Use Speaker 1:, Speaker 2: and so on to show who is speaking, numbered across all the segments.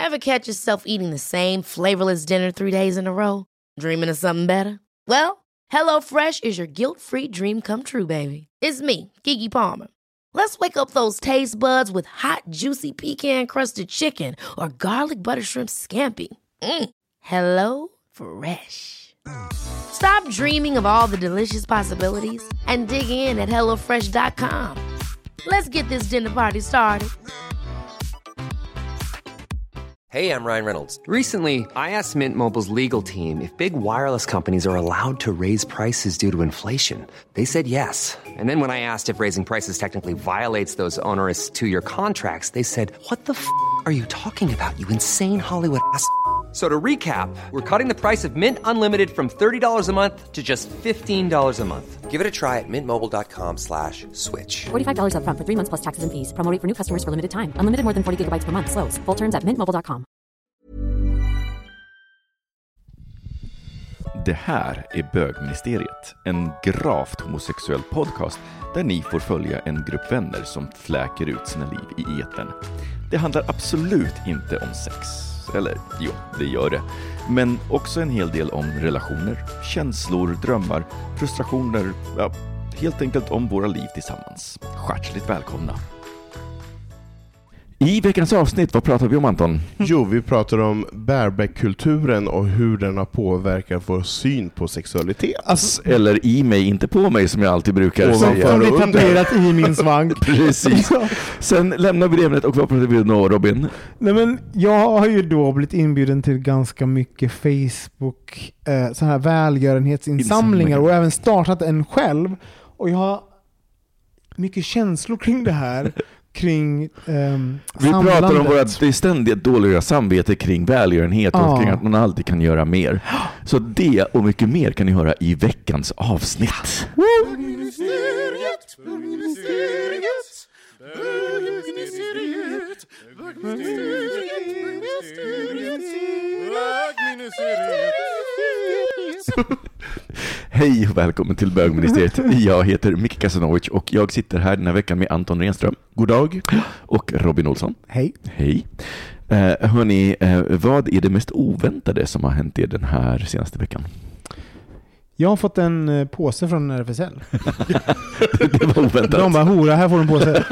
Speaker 1: Ever catch yourself eating the same flavorless dinner 3 days in a row? Dreaming of something better? Well, HelloFresh is your guilt-free dream come true, baby. It's me, Keke Palmer. Let's wake up those taste buds with hot, juicy pecan-crusted chicken or garlic butter shrimp scampi. Hello Fresh. Stop dreaming of all the delicious possibilities and dig in at HelloFresh.com. Let's get this dinner party started.
Speaker 2: Hey, I'm Ryan Reynolds. Recently, I asked Mint Mobile's legal team if big wireless companies are allowed to raise prices due to inflation. They said yes. And then when I asked if raising prices technically violates those onerous 2-year contracts, they said, "What the f*** are you talking about, you insane Hollywood ass?" So to recap, we're cutting the price of Mint Unlimited from $30 a month to just $15 a month. Give it a try at mintmobile.com/switch.
Speaker 3: $45 up front for 3 months plus taxes and fees. Promo rate for new customers for limited time. Unlimited more than 40 gigabytes per month. Slows full terms at mintmobile.com.
Speaker 4: Det här är Bögministeriet, en gravt homosexuell podcast där ni får följa en grupp vänner som fläker ut sina liv i etern. Det handlar absolut inte om sex. Eller, jo, det gör det. Men också en hel del om relationer, känslor, drömmar, frustrationer, ja, helt enkelt om våra liv tillsammans. Hjärtligt välkomna. I veckans avsnitt, vad pratar vi om, Anton?
Speaker 5: Jo, vi pratar om bareback-kulturen och hur den har påverkat vår syn på sexualitet.
Speaker 4: Eller i mig, inte på mig, som jag alltid brukar säga.
Speaker 6: Som blir tatuerat i min svank.
Speaker 4: Precis. Sen lämnar vi det ämnet och vad pratar vi om, Robin?
Speaker 6: Nej, men jag har ju då blivit inbjuden till ganska mycket Facebook så här välgörenhetsinsamlingar och även startat en själv. Och jag har mycket känslor kring det här. Kring
Speaker 4: vi pratar om vårt ständigt dåliga samvete kring välgörenhet och kring att man alltid kan göra mer. Så det och mycket mer kan ni höra i veckans avsnitt. Hej och välkommen till Bögministeriet. Jag heter Micke Kasanovic och jag sitter här den här veckan med Anton Renström.
Speaker 5: God dag.
Speaker 4: Och Robin Olsson.
Speaker 6: Hej.
Speaker 4: Hej. Hörni, vad är det mest oväntade som har hänt er den här senaste veckan?
Speaker 6: Jag har fått en påse från RFSL.
Speaker 4: Det var oväntat.
Speaker 6: De bara, hora, här får du en påse.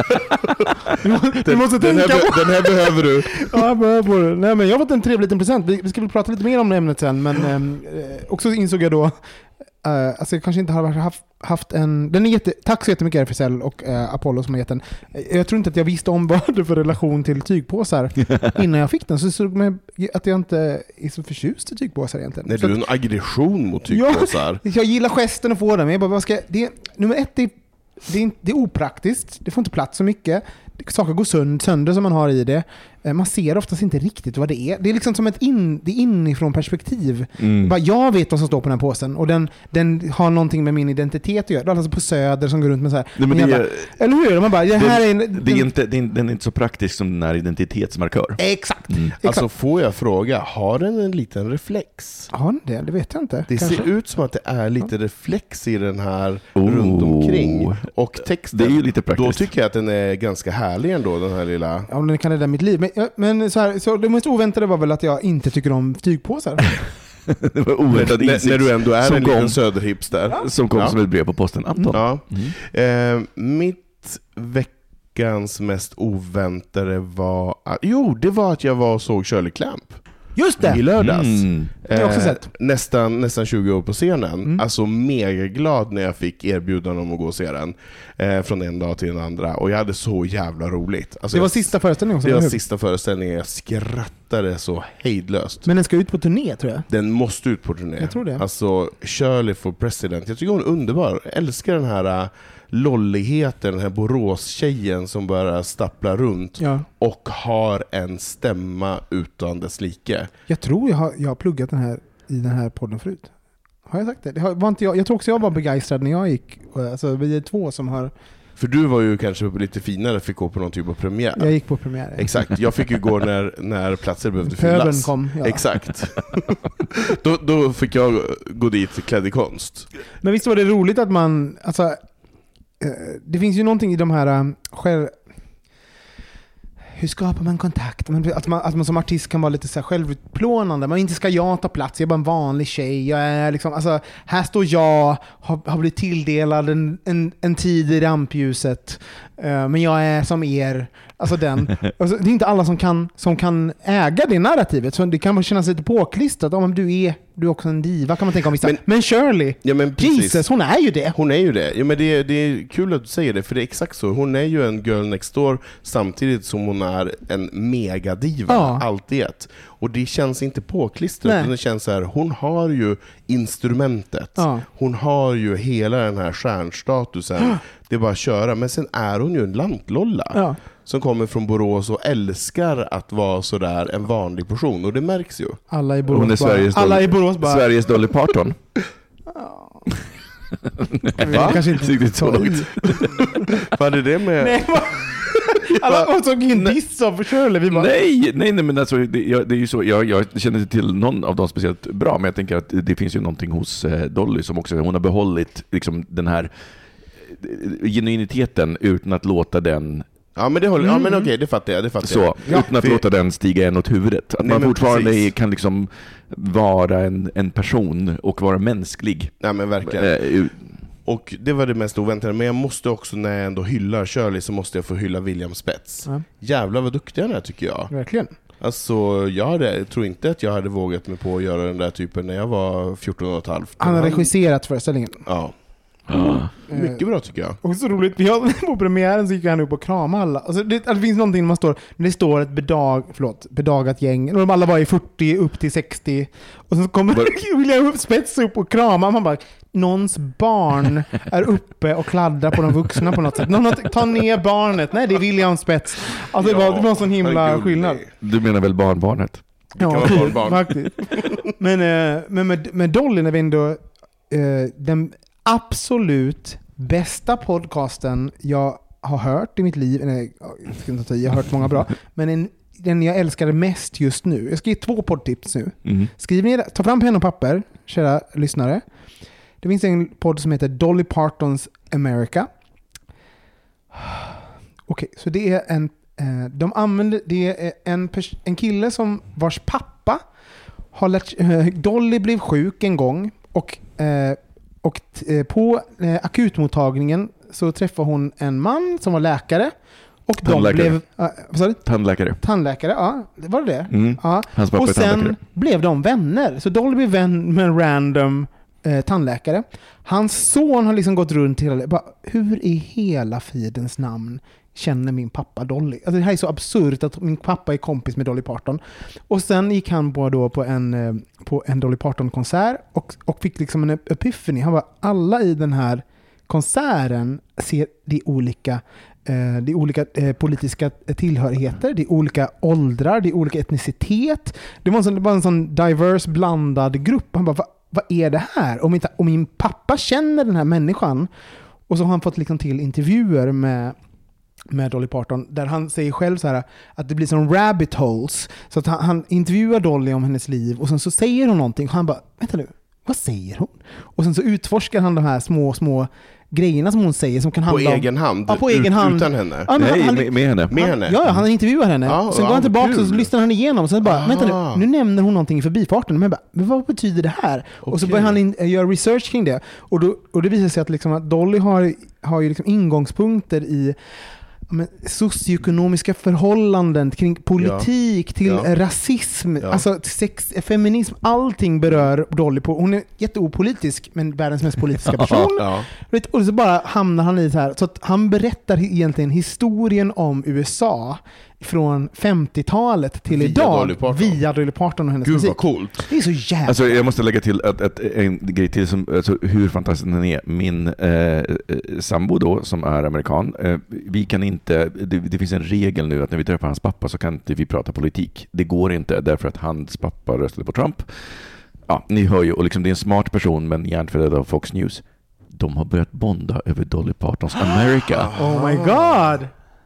Speaker 6: Du måste tänka på.
Speaker 5: Den här behöver du.
Speaker 6: Ja, jag behöver det. Nej, men jag har fått en trevlig liten present. Vi ska väl prata lite mer om ämnet sen. Men också insåg jag då alltså jag kanske inte har haft en... Tack så jättemycket RFSL och Apollo som har gett den. Jag tror inte att jag visste om vad det för relation till tygpåsar innan jag fick den. Så såg mig att jag inte är så förtjust i tygpåsar egentligen.
Speaker 5: Nej, du har en aggression mot tygpåsar.
Speaker 6: Ja, jag gillar gesten att få den. Men jag bara, nummer ett, det är opraktiskt. Det får inte plats så mycket. Saker går sönder som man har i det. Man ser oftast inte riktigt vad det är. Det är liksom som det är inifrån perspektiv. Bara jag vet vad som står på den här påsen. Och den har någonting med min identitet att göra. Det är alltså på Söder som går runt med så här. Eller hur? Man bara,
Speaker 4: den är inte så praktisk som den här identitetsmarkör.
Speaker 6: Exakt.
Speaker 5: Alltså får jag fråga, har den en liten reflex?
Speaker 6: Har den det? Det vet jag inte.
Speaker 5: Det ser ut som att det är lite reflex i den här runt omkring. Och texten,
Speaker 4: det är ju lite praktiskt.
Speaker 5: Då tycker jag att den är ganska härlig ändå, den här lilla...
Speaker 6: Ja, den kan rädda mitt liv. Men så det mest oväntade var väl att jag inte tycker om tygpåsar.
Speaker 4: Det var oväntat
Speaker 5: när du ändå är en liten söderhipster.
Speaker 4: Som kom som ett brev på posten. Anton.
Speaker 5: Ja. Mitt veckans mest oväntade var... det var att jag var och såg Shirley Clamp.
Speaker 6: Just det!
Speaker 5: I lördags.
Speaker 6: Jag har också sett.
Speaker 5: Nästan 20 år på scenen. Alltså mega glad när jag fick erbjudande om att gå och se den. Från en dag till en andra. Och jag hade så jävla roligt. Alltså
Speaker 6: det var sista föreställningen.
Speaker 5: Det var sista föreställningen. Jag skrattade så hejdlöst.
Speaker 6: Men den ska ut på turné, tror jag.
Speaker 5: Den måste ut på turné.
Speaker 6: Jag tror det.
Speaker 5: Alltså Shirley for President. Jag tycker hon är underbar. Jag älskar den här lolligheten, den här Borås-tjejen som bara stapplar runt och har en stämma utan dess like.
Speaker 6: Jag tror jag har pluggat i den här podden förut. Har jag sagt det? Var inte jag tror också jag var begeistrad när jag gick. Alltså vi är två som har...
Speaker 5: För du var ju kanske lite finare, fick gå på någon typ av premiär.
Speaker 6: Jag gick på premiär.
Speaker 5: Exakt, jag fick ju gå när platser behövde
Speaker 6: Pöbeln
Speaker 5: fyllas.
Speaker 6: kom, ja.
Speaker 5: Exakt. då fick jag gå dit klädd i konst.
Speaker 6: Men visst var det roligt att man... Alltså, det finns ju någonting i de här hur skapar man kontakt? Att man som artist kan vara lite så här självutplånande. Man inte ska jag ta plats, jag är bara en vanlig tjej. Jag är liksom, alltså, här står jag, har blivit tilldelad en tid i rampljuset. Men jag är som er. Alltså den. Alltså, det är inte alla som kan äga det narrativet. Så det kan kännas lite påklistrat. Om du är också en diva kan man tänka om vissa. Men Shirley, Jesus, hon är ju det.
Speaker 5: Hon är ju det. Ja, men det är kul att du säger det, för det är exakt så. Hon är ju en girl next door samtidigt som hon är en megadiva. Allt i ett. Och det känns inte påklistrat. Det känns så här, hon har ju instrumentet. Hon har ju hela den här stjärnstatusen. Det är bara att köra. Men sen är hon ju en lantlolla. Som kommer från Borås och älskar att vara så där en vanlig person. Och det märks ju.
Speaker 6: Alla i Borås,
Speaker 4: hon är Sveriges Dolly Parton.
Speaker 6: Kanske inte
Speaker 4: riktigt så långt.
Speaker 5: Vad är det med...
Speaker 6: Nej, alla såg in diss av Shirley.
Speaker 4: Nej, men alltså, det är ju så. Jag känner inte till någon av dem speciellt bra, men jag tänker att det finns ju någonting hos Dolly som också, hon har behållit liksom den här genuiniteten utan att låta den...
Speaker 5: Ja, men det håller. Ja, men okej, det fattar jag.
Speaker 4: Så, utan att låta den stiga en åt huvudet. Att man fortfarande kan liksom vara en person och vara mänsklig.
Speaker 5: Ja, men verkligen. Och det var det mest oväntade. Men jag måste också, när jag ändå hyllar Shirley, så måste jag få hylla William Spets. Jävlar vad duktig han är, tycker jag.
Speaker 6: Verkligen.
Speaker 5: Alltså, jag tror inte att jag hade vågat mig på att göra den där typen när jag var 14,5.
Speaker 6: Han har regisserat föreställningen.
Speaker 5: Ja. Mycket bra, tycker jag.
Speaker 6: Och så roligt, på premiären så gick han upp och kramade alla. Alltså, det finns någonting när det står ett bedagat gäng, och de alla var i 40 upp till 60, och så kommer William Spets upp och kramar. Man bara, någons barn är uppe och kladdar på de vuxna på något sätt. Någon tar ner barnet. Nej, det är William Spets. Alltså, det var en sån himla skillnad.
Speaker 4: Du menar väl barnbarnet?
Speaker 6: Ja, faktiskt. Men med Dolly, när vi ändå den absolut bästa podcasten jag har hört i mitt liv. Nej, jag har hört många bra. Men den jag älskade mest just nu. Jag ska ge 2 poddtips nu. Skriv ner, ta fram pen och papper, kära lyssnare. Det finns en podd som heter Dolly Partons America. Okej, så det är en kille som vars pappa har Dolly blev sjuk en gång och på akutmottagningen så träffade hon en man som var läkare. Och de blev... Tandläkare, ja. Var det? Ja. Och sen blev de vänner. Så Dolly blev vän med en random tandläkare. Hans son har liksom gått runt hela... hur i hela fridens namn känner min pappa Dolly? Alltså det här är så absurt att min pappa är kompis med Dolly Parton. Och sen gick han på en Dolly Parton-konsert och fick liksom en epiphany. Han var alla i den här konserten ser det olika politiska tillhörigheter, det är olika åldrar, det är olika etnicitet. Det var en sån diverse blandad grupp. Han bara, vad är det här? Om min pappa känner den här människan, och så har han fått liksom till intervjuer med Dolly Parton där han säger själv så här att det blir som rabbit holes, så att han intervjuar Dolly om hennes liv och sen så säger hon någonting och han bara, vänta nu, vad säger hon? Och sen så utforskar han de här små grejerna som hon säger som kan handla
Speaker 5: på egen hand.
Speaker 6: Ja, på egen hand.
Speaker 5: Utan henne.
Speaker 6: Ja,
Speaker 4: med henne.
Speaker 6: Ja, han intervjuar henne. Ja, sen går han tillbaka och så lyssnar han igenom och sen bara, vänta nu nämner hon någonting i förbifarten. Men vad betyder det här? Okay. Och så börjar han göra research kring det. Och det visar sig att, liksom, att Dolly har ju liksom ingångspunkter i socioekonomiska förhållanden, kring politik, till rasism, alltså sex, feminism, allting berör Dolly på. Hon är jätteopolitisk, men världens mest politiska person. Och så bara hamnar han i så här, så att han berättar egentligen historien om USA från 50-talet till idag via Dolly Parton och hennes musik.
Speaker 5: Gud vad coolt.
Speaker 6: Det är så jävla...
Speaker 4: Alltså, jag måste lägga till en grej till som, alltså, hur fantastisk den är. Min sambo då, som är amerikan, vi kan inte, det finns en regel nu att när vi träffar hans pappa så kan inte vi prata politik. Det går inte därför att hans pappa röstade på Trump. Ja, ni hör ju, och liksom, det är en smart person, men hjärnfödd av Fox News. De har börjat bonda över Dolly Partons America.
Speaker 6: Oh my god!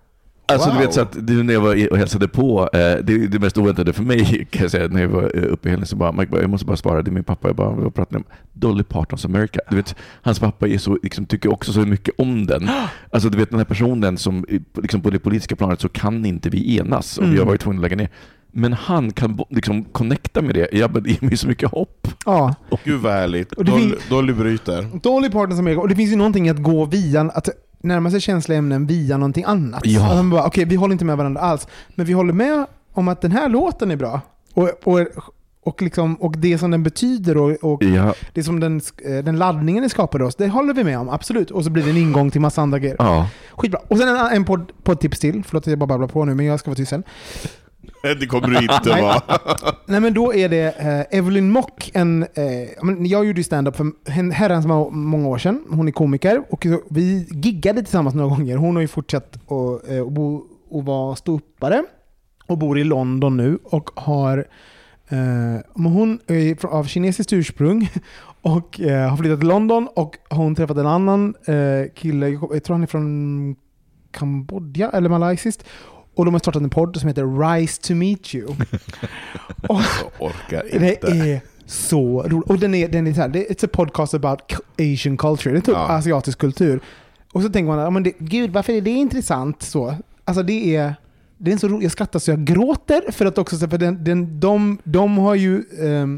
Speaker 4: Alltså du vet så att när jag var och hälsade på, det mest oväntade för mig kan jag säga, när jag var uppe i helgen så bara, jag måste bara svara, det är min pappa, jag bara pratade om Dolly Partons America. Du vet, hans pappa är så, liksom, tycker också så mycket om den. Alltså du vet, den här personen som liksom, på det politiska planet så kan inte vi enas och vi har varit tvungna att lägga ner. Men han kan liksom connecta med det. Ja, men det ger mig så mycket hopp.
Speaker 6: Ja.
Speaker 5: Gud vad härligt. Dolly bryter.
Speaker 6: Dolly Partons America. Och det finns ju någonting att gå via, att närma sig känsliga ämnen via någonting annat.
Speaker 4: Ja.
Speaker 6: Alltså, bara, okej, vi håller inte med varandra alls. Men vi håller med om att den här låten är bra. Och det som den betyder och det som den laddningen den skapar oss, det håller vi med om, absolut. Och så blir det en ingång till massa andra grejer.
Speaker 4: Ja.
Speaker 6: Skitbra. Och sen en poddtips till. Förlåt att jag bara babblar på nu, men jag ska vara tyst sen.
Speaker 5: Det kommer du inte vara.
Speaker 6: Nej, men då är det Evelyn Mock. Jag gjorde ju stand-up för herrans många år sedan. Hon är komiker och vi giggade tillsammans några gånger. Hon har ju fortsatt att vara ståuppare och bor i London nu och har hon är av kinesiskt ursprung och har flyttat till London och hon träffat en annan kille, jag tror han är från Kambodja eller malaysiskt. Och de har startat en podd som heter Rise to Meet You. Och
Speaker 5: orkar inte.
Speaker 6: Det är så roligt. Och den är så här, it's a podcast about Asian culture. Det är typ asiatisk kultur. Och så tänker man, gud, varför är det intressant så? Alltså det är så roligt. Jag skrattar så jag gråter för att också för de har ju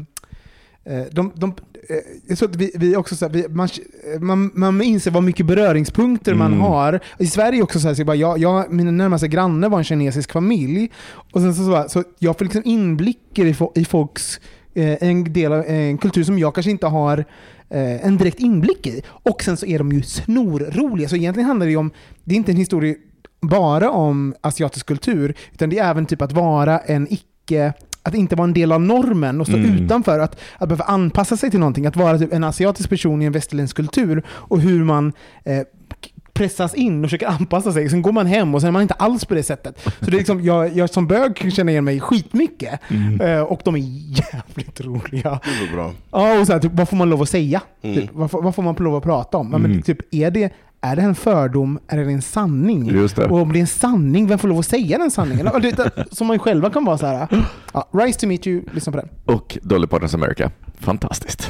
Speaker 6: så att vi också så här, man inser vad mycket beröringspunkter man har. I Sverige också så här, så bara mina närmaste grannar var en kinesisk familj och sen så jag får liksom inblickar i folks en del av en kultur som jag kanske inte har en direkt inblick i. Och sen så är de ju snorroliga. Så egentligen handlar det ju om, det är inte en historia bara om asiatisk kultur, utan det är även typ att vara att inte vara en del av normen och stå utanför, att behöva anpassa sig till någonting, att vara typ en asiatisk person i en västerländsk kultur och hur man pressas in och försöker anpassa sig. Sen går man hem och sen är man inte alls på det sättet. Så det är liksom, jag som bög känner igen mig skitmycket och de är jävligt roliga.
Speaker 5: Det är bra.
Speaker 6: Ja, och så här, typ, vad får man lov att säga? Typ, vad får man lov att prata om? Men typ, är det en fördom? Är det en sanning?
Speaker 4: Just det.
Speaker 6: Och om det är en sanning, vem får lov att säga den sanningen? Som man själva kan vara så här. Ja, Rise to Meet You, lyssna på den.
Speaker 4: Och Dolly Partons America. Fantastiskt.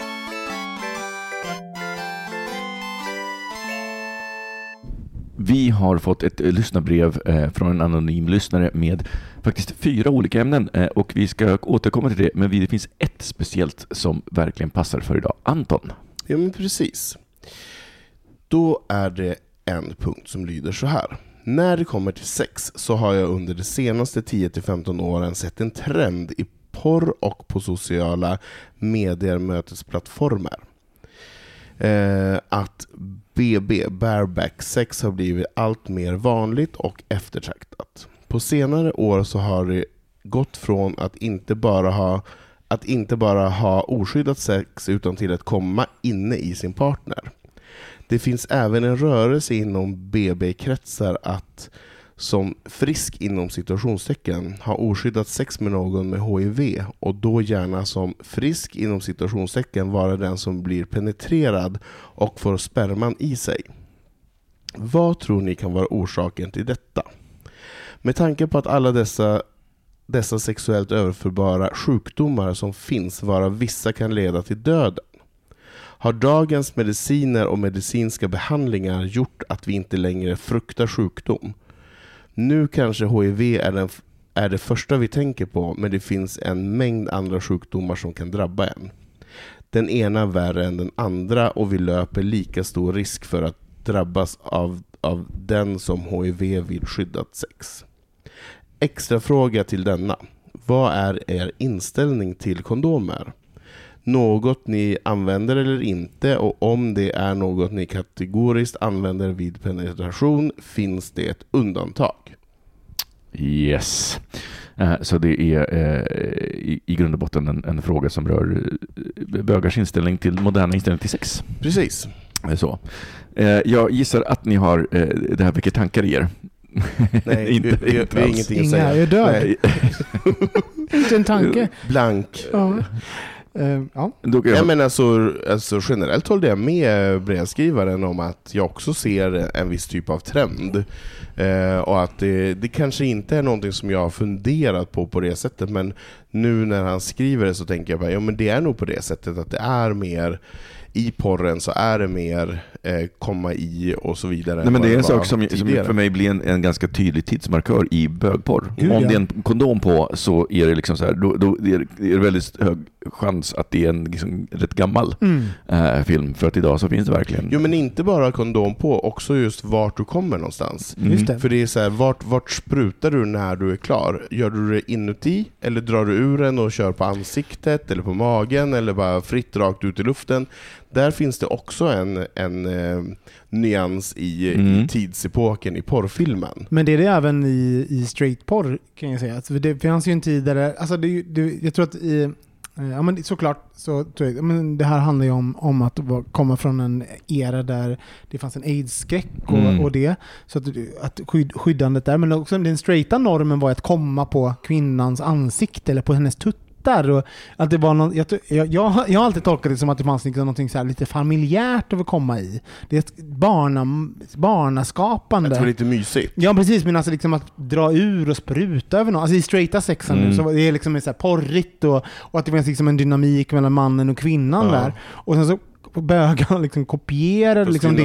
Speaker 4: Vi har fått ett lyssnarbrev från en anonym lyssnare med faktiskt 4 olika ämnen och vi ska återkomma till det, men det finns ett speciellt som verkligen passar för idag. Anton?
Speaker 5: Ja, men precis. Då är det en punkt som lyder så här. När det kommer till sex så har jag under de senaste 10-15 åren sett en trend i porr och på sociala medier mötesplattformar. Att bareback sex har blivit allt mer vanligt och eftertraktat. På senare år så har det gått från att inte bara ha oskyddat sex utan till att komma inne i sin partner. Det finns även en rörelse inom BB-kretsar att som frisk inom situationstecken ha oskyddat sex med någon med HIV och då gärna som frisk inom situationstecken vara den som blir penetrerad och får sperman i sig. Vad tror ni kan vara orsaken till detta? Med tanke på att alla dessa sexuellt överförbara sjukdomar som finns, vara vissa kan leda till döden. Har dagens mediciner och medicinska behandlingar gjort att vi inte längre fruktar sjukdom? Nu kanske HIV är det första vi tänker på, men det finns en mängd andra sjukdomar som kan drabba en. Den ena värre än den andra och vi löper lika stor risk för att drabbas av den som HIV vid skyddat sex. Extra fråga till denna. Vad är er inställning till kondomer? Något ni använder eller inte, och om det är något ni kategoriskt använder vid penetration, finns det ett undantag?
Speaker 4: Yes. Så det är i grund och botten en fråga som rör bögars inställning till moderna inställning till sex.
Speaker 5: Precis.
Speaker 4: Så. Jag gissar att ni har det här vilket tankar i er.
Speaker 5: Nej, vi har ingenting att säga.
Speaker 6: Jag är död. Inte en tanke.
Speaker 5: Blank.
Speaker 6: Ja.
Speaker 5: Jag menar alltså generellt håller jag med brevskrivaren om att jag också ser en viss typ av trend. Och att det kanske inte är någonting som jag har funderat på det sättet, men nu när han skriver det så tänker jag bara, ja men det är nog på det sättet att det är mer i porren, så är det mer komma i och så vidare.
Speaker 4: Nej, men det är en sak som för mig blir en ganska tydlig tidsmarkör i bögporr. Om det är en kondom på, så är det liksom så här, då är det väldigt hög chans att det är en liksom rätt gammal film, för att idag så finns det verkligen.
Speaker 5: Jo, men inte bara kondom på, också just vart du kommer någonstans.
Speaker 6: Just det.
Speaker 5: För det är så här, vart sprutar du när du är klar? Gör du det inuti, eller drar du ur den och kör på ansiktet eller på magen, eller bara fritt rakt ut i luften? Där finns det också en nyans i tidsepoken i porrfilmen.
Speaker 6: Men det är det även i straight porr, kan jag säga. Alltså det fanns ju en tid där, alltså jag tror att ja, men såklart så tror jag, men det här handlar ju om att komma från en era där det fanns en AIDS-skräck och det, så att skyddandet där, men också den straighta normen var att komma på kvinnans ansikte eller på hennes tuttar, och att det var någon, jag har alltid tolkat det som att det fanns liksom någonting så här lite familjärt att komma i. Det är ett barnaskapande.
Speaker 5: Jag tror det är lite mysigt.
Speaker 6: Ja, precis, men alltså liksom att dra ur och spruta över någon. Alltså i straighta sexen nu, så det är liksom så här porrigt och att det finns liksom en dynamik mellan mannen och kvinnan där. Och sen så bögar liksom kopierar liksom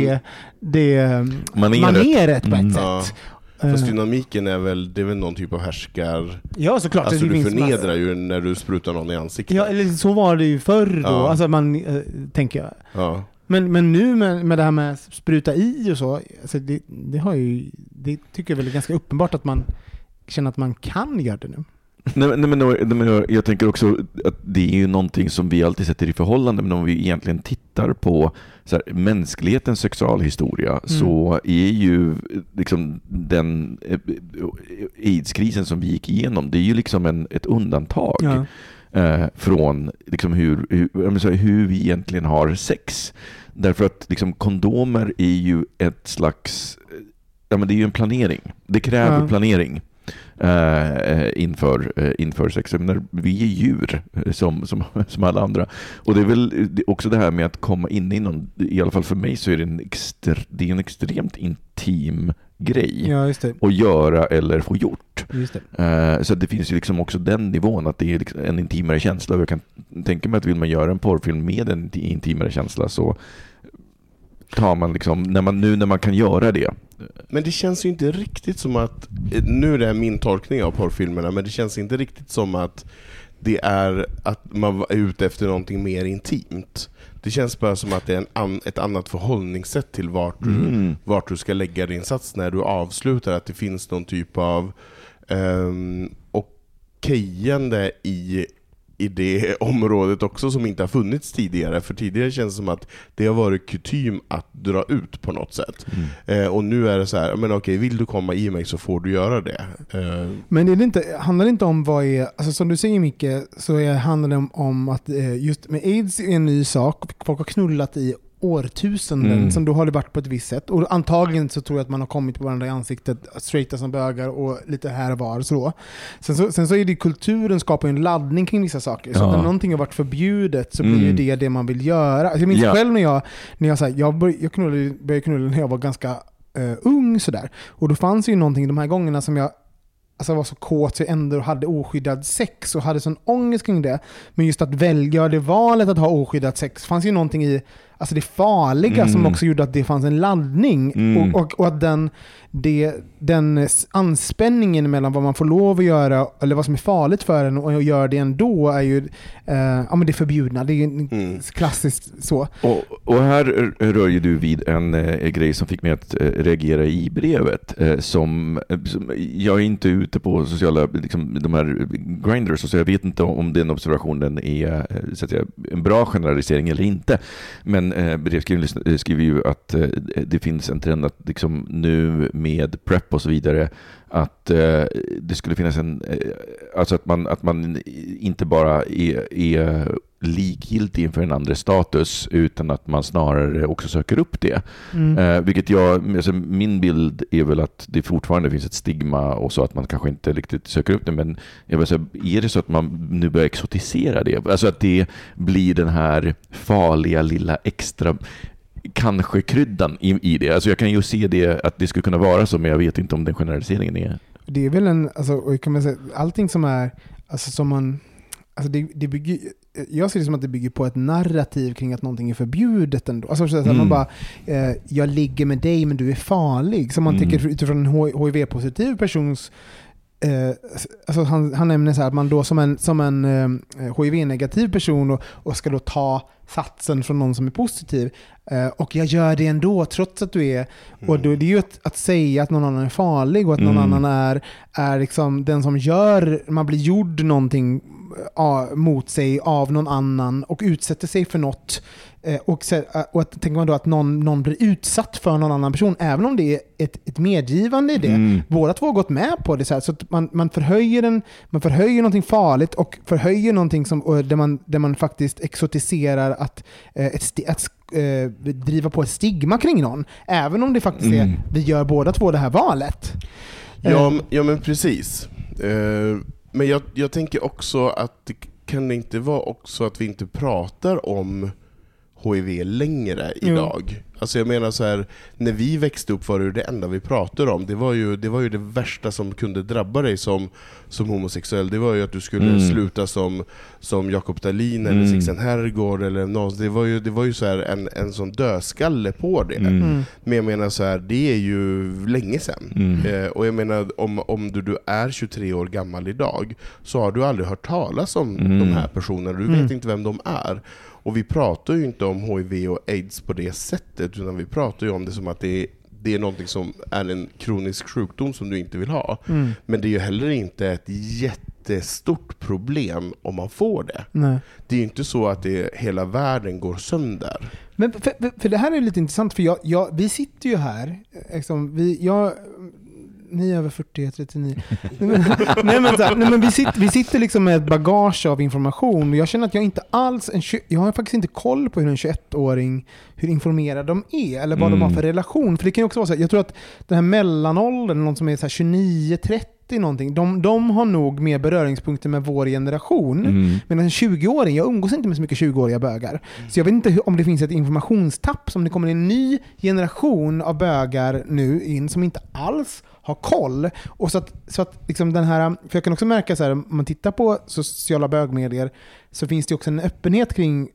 Speaker 6: det maneret på ett sätt.
Speaker 5: Fast dynamiken är väl någon typ av härskar.
Speaker 6: Ja, såklart.
Speaker 5: Alltså du förnedrar ju när du sprutar någon i ansiktet.
Speaker 6: Ja, eller så var det ju förr då. Alltså man tänker jag.
Speaker 5: Ja.
Speaker 6: Men nu med det här med spruta i och så, alltså det tycker jag väl är ganska uppenbart att man känner att man kan göra det nu.
Speaker 4: Nej, men jag tänker också att det är ju någonting som vi alltid sätter i förhållande, men om vi egentligen tittar på så här, mänsklighetens sexualhistoria, så är ju liksom den AIDS-krisen som vi gick igenom, det är ju liksom ett undantag från liksom hur vi egentligen har sex. Därför att liksom kondomer är ju ett slags, men det är ju en planering. Det kräver planering. Inför sex. Vi är djur som alla andra. Och det är väl också det här med att komma in i någon, i alla fall för mig så är det en extremt intim grej att göra eller få gjort.
Speaker 6: Just det.
Speaker 4: Så det finns ju liksom också den nivån att det är liksom en intimare känsla. Och jag kan tänka mig att vill man göra en porrfilm med en intimare känsla, så tar man liksom, när man kan göra det.
Speaker 5: Men det känns ju inte riktigt som att, nu är det här min tolkning av porrfilmerna, men det känns inte riktigt som att det är att man är ute efter någonting mer intimt. Det känns bara som att det är ett annat förhållningssätt till vart du ska lägga din sats när du avslutar, att det finns någon typ av okejande i det området också som inte har funnits tidigare. För tidigare känns det som att det har varit kutym att dra ut på något sätt. Och nu är det så här, men okej, vill du komma i mig så får du göra det.
Speaker 6: Men är det inte, handlar det inte om vad är, alltså som du säger Micke, så handlar det om att just med AIDS är en ny sak. Folk har knullat i årtusenden, som då har det varit på ett visst sätt, och antagligen så tror jag att man har kommit på varandra i ansiktet, straighta som bögar och lite här och var så. Sen så är det kulturen skapar en laddning kring vissa saker, så att när någonting har varit förbjudet så blir det man vill göra. Alltså jag minns själv när jag började knulla när jag var ganska ung sådär, och då fanns ju någonting de här gångerna som jag var så kåt så jag ändå hade oskyddad sex och hade sån ångest kring det. Men just att välja det valet att ha oskyddad sex fanns ju någonting i, alltså det farliga som också gjorde att det fanns en laddning och att den anspänningen mellan vad man får lov att göra eller vad som är farligt för en och göra det ändå är ju men det förbjudna. Det är klassiskt så.
Speaker 4: Och här rör ju du vid en grej som fick mig att reagera i brevet, som jag är inte ute på sociala liksom, de här grinders, så jag vet inte om den observationen är så att säga, en bra generalisering eller inte. Men brevskrivaren skriver ju att det finns en trend att liksom, nu med prep och så vidare, att det skulle finnas alltså att man inte bara är likgiltig inför en andra status, utan att man snarare också söker upp det. Vilket min bild är väl att det fortfarande finns ett stigma och så att man kanske inte riktigt söker upp det, men jag vill säga, är det så att man nu börjar exotisera det? Alltså att det blir den här farliga lilla extra kanske kryddan i det. Alltså jag kan ju se det att det skulle kunna vara så, men jag vet inte om den generaliseringen är.
Speaker 6: Det är väl kan man säga, allting som är, alltså som man, alltså det bygger, jag ser det som att det bygger på ett narrativ kring att någonting är förbjudet ändå. Alltså så man bara, jag ligger med dig men du är farlig. Så man tänker utifrån en HIV-positiv persons, alltså han nämner så här att man då som en HIV-negativ person och ska då ta satsen från någon som är positiv, och jag gör det ändå trots att du är, och då, det är ju att säga att någon annan är farlig och att någon annan är liksom den som gör, man blir gjord någonting mot sig av någon annan och utsätter sig för något, och att tänker man då att någon blir utsatt för någon annan person, även om det är ett medgivande i det. Båda två har gått med på det så här, så att man förhöjer någonting farligt och förhöjer någonting som, där man faktiskt exotiserar att driva på ett stigma kring någon, även om det faktiskt är, vi gör båda två det här valet.
Speaker 5: Ja men precis. Men jag tänker också att det kan inte vara också att vi inte pratar om HIV längre idag. Alltså jag menar så här, när vi växte upp var det enda vi pratade om. Det var ju det värsta som kunde drabba dig som homosexuell. Det var ju att du skulle sluta som Jakob Dahlin eller Sixten Herrgård eller något. Det var ju så här en sån dödskalle på det. Men jag menar så här, det är ju länge sedan. Och jag menar om du är 23 år gammal idag, så har du aldrig hört talas om de här personerna. Du vet inte vem de är. Och vi pratar ju inte om HIV och AIDS på det sättet, utan vi pratar ju om det som att det är någonting som är en kronisk sjukdom som du inte vill ha. Men det är ju heller inte ett jättestort problem om man får det. Nej. Det är ju inte så att hela världen går sönder.
Speaker 6: Men för det här är lite intressant, för vi sitter ju här, liksom, ni är över 40, 39. Men vi sitter liksom med ett bagage av information. Jag känner att jag inte alls jag har faktiskt inte koll på hur en 21-åring, hur informerad de är eller vad de har för relation. För det kan ju också vara så här, jag tror att den här mellanåldern, någon som är så här 29-30 någonting, de har nog mer beröringspunkter med vår generation. Medan en 20-åring, jag umgås inte med så mycket 20-åriga bögar. Så jag vet inte om det finns ett informationstapp, som det kommer en ny generation av bögar nu in som inte alls har koll. Och så att liksom den här, för jag kan också märka så här, om man tittar på sociala bögmedier, så finns det också en öppenhet kring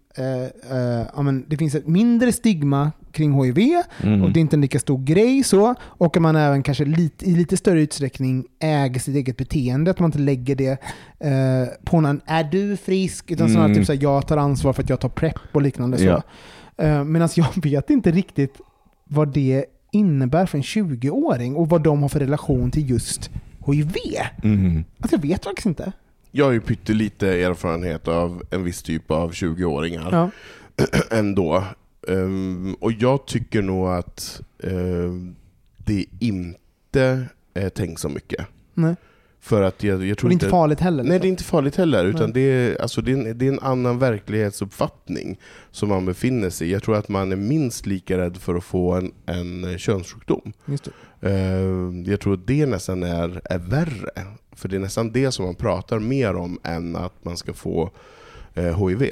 Speaker 6: det finns ett mindre stigma kring HIV, och det är inte en lika stor grej så, och man även kanske i lite större utsträckning äger sitt eget beteende, att man inte lägger det på någon, är du frisk, utan snarare typ så här, jag tar ansvar för att jag tar PrEP och liknande så. Medan jag vet inte riktigt vad det innebär för en 20-åring och vad de har för relation till just HIV. Alltså jag vet faktiskt inte.
Speaker 5: Jag har ju pyttelite erfarenhet av en viss typ av 20-åringar ändå. Och jag tycker nog att det inte tänks så mycket. Nej. För att jag tror
Speaker 6: och det är inte farligt heller.
Speaker 5: Nej, det är inte farligt heller, utan det är en annan verklighetsuppfattning som man befinner sig i. Jag tror att man är minst lika rädd för att få en könssjukdom. Just det. Jag tror att det nästan är värre. För det är nästan det som man pratar mer om än att man ska få HIV.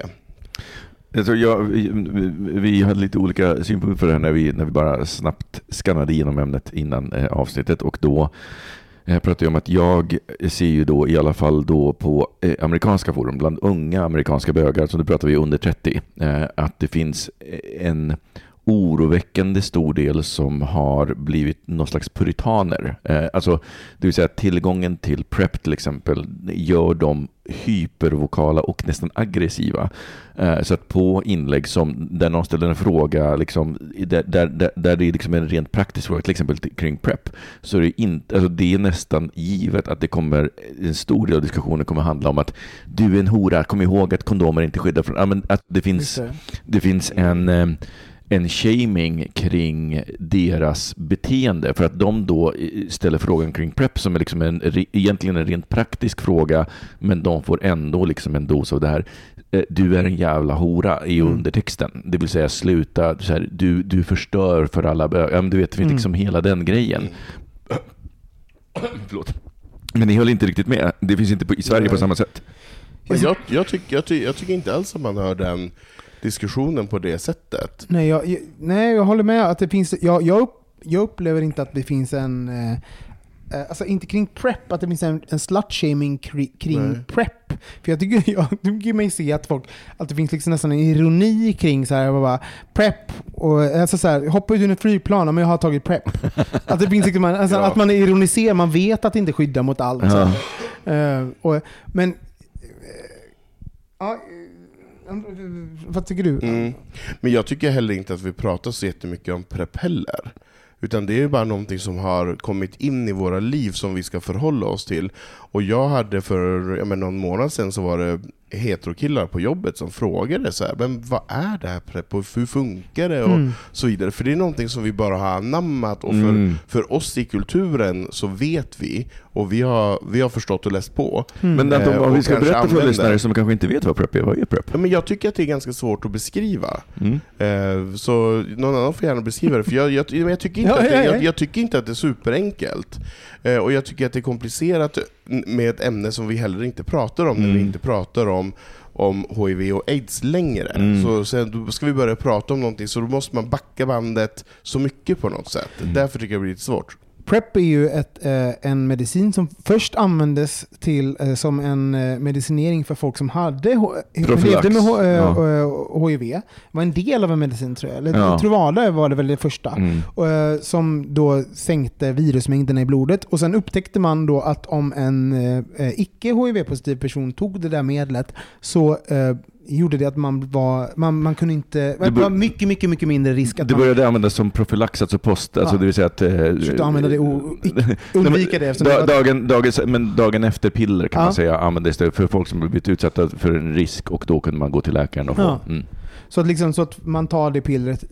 Speaker 4: Vi hade lite olika synpunkter för det här när vi bara snabbt skannade igenom ämnet innan avsnittet, och då pratade jag om att jag ser ju då i alla fall då på amerikanska forum, bland unga amerikanska bögar, så då pratar vi under 30, att det finns en oroväckande stor del som har blivit någon slags puritaner. Alltså, det vill säga tillgången till PrEP till exempel gör dem hypervokala och nästan aggressiva. Så att på inlägg som där någon ställer en fråga liksom, där det är liksom en rent praktisk fråga, till exempel kring PrEP, så är det inte, alltså det är nästan givet att det kommer, en stor del av diskussionen kommer handla om att du är en hora, kom ihåg att kondomer inte skyddar från, att det finns en shaming kring deras beteende, för att de då ställer frågan kring PrEP som är liksom egentligen en rent praktisk fråga, men de får ändå liksom en dos av det här. Du är en jävla hora i undertexten. Det vill säga sluta så här, du förstör för alla du vet, det finns liksom hela den grejen. Förlåt. Men ni höll inte riktigt med. Det finns inte i Sverige på samma sätt.
Speaker 5: Jag tycker inte alls att man hör diskussionen på det sättet.
Speaker 6: Nej, jag håller med att det finns... Jag upplever inte att det finns en... alltså inte kring prep, att det finns en slut-shaming kring prep. För jag tycker mig se att det finns liksom nästan en ironi kring så här, bara, prep och alltså så här, hoppa ut ur ett flygplan men jag har tagit prep. Att det finns liksom, alltså, att man ironiserar, man vet att det inte skyddar mot allt. Men vad tycker du?
Speaker 5: Men jag tycker heller inte att vi pratar så jättemycket om prep heller. Utan det är bara någonting som har kommit in i våra liv som vi ska förhålla oss till. Och jag hade för någon månad sedan så var det heterokillar på jobbet som frågade så här, men vad är det här prep och hur funkar det och så vidare. För det är någonting som vi bara har anammat och för oss i kulturen så vet vi och vi har förstått och läst på.
Speaker 4: Men om vi ska berätta för lyssnare som kanske inte vet vad prep är, vad är prep?
Speaker 5: Ja, men jag tycker att det är ganska svårt att beskriva. Så någon annan får gärna beskriva det, för jag tycker inte att det är superenkelt. Och jag tycker att det är komplicerat med ett ämne som vi heller inte pratar om när vi inte pratar om HIV och AIDS längre. Så sen då ska vi börja prata om någonting, så då måste man backa bandet så mycket på något sätt. Därför tycker jag det blir lite svårt.
Speaker 6: PrEP är ju en medicin som först användes till som en medicinering för folk som levde med HIV. Det var en del av en medicin, tror jag. Truvada var det väl det första. Som då sänkte virusmängderna i blodet. Och sen upptäckte man då att om en icke-HIV-positiv person tog det där medlet så gjorde det att man kunde inte... Det var mycket mindre risk att
Speaker 4: det började användas som profylax, alltså post. Alltså det vill säga att...
Speaker 6: försökte använda det undvika det.
Speaker 4: Men dagen efter piller kan man säga användes det för folk som blivit utsatta för en risk, och då kunde man gå till läkaren och få...
Speaker 6: Så att man tar det pillret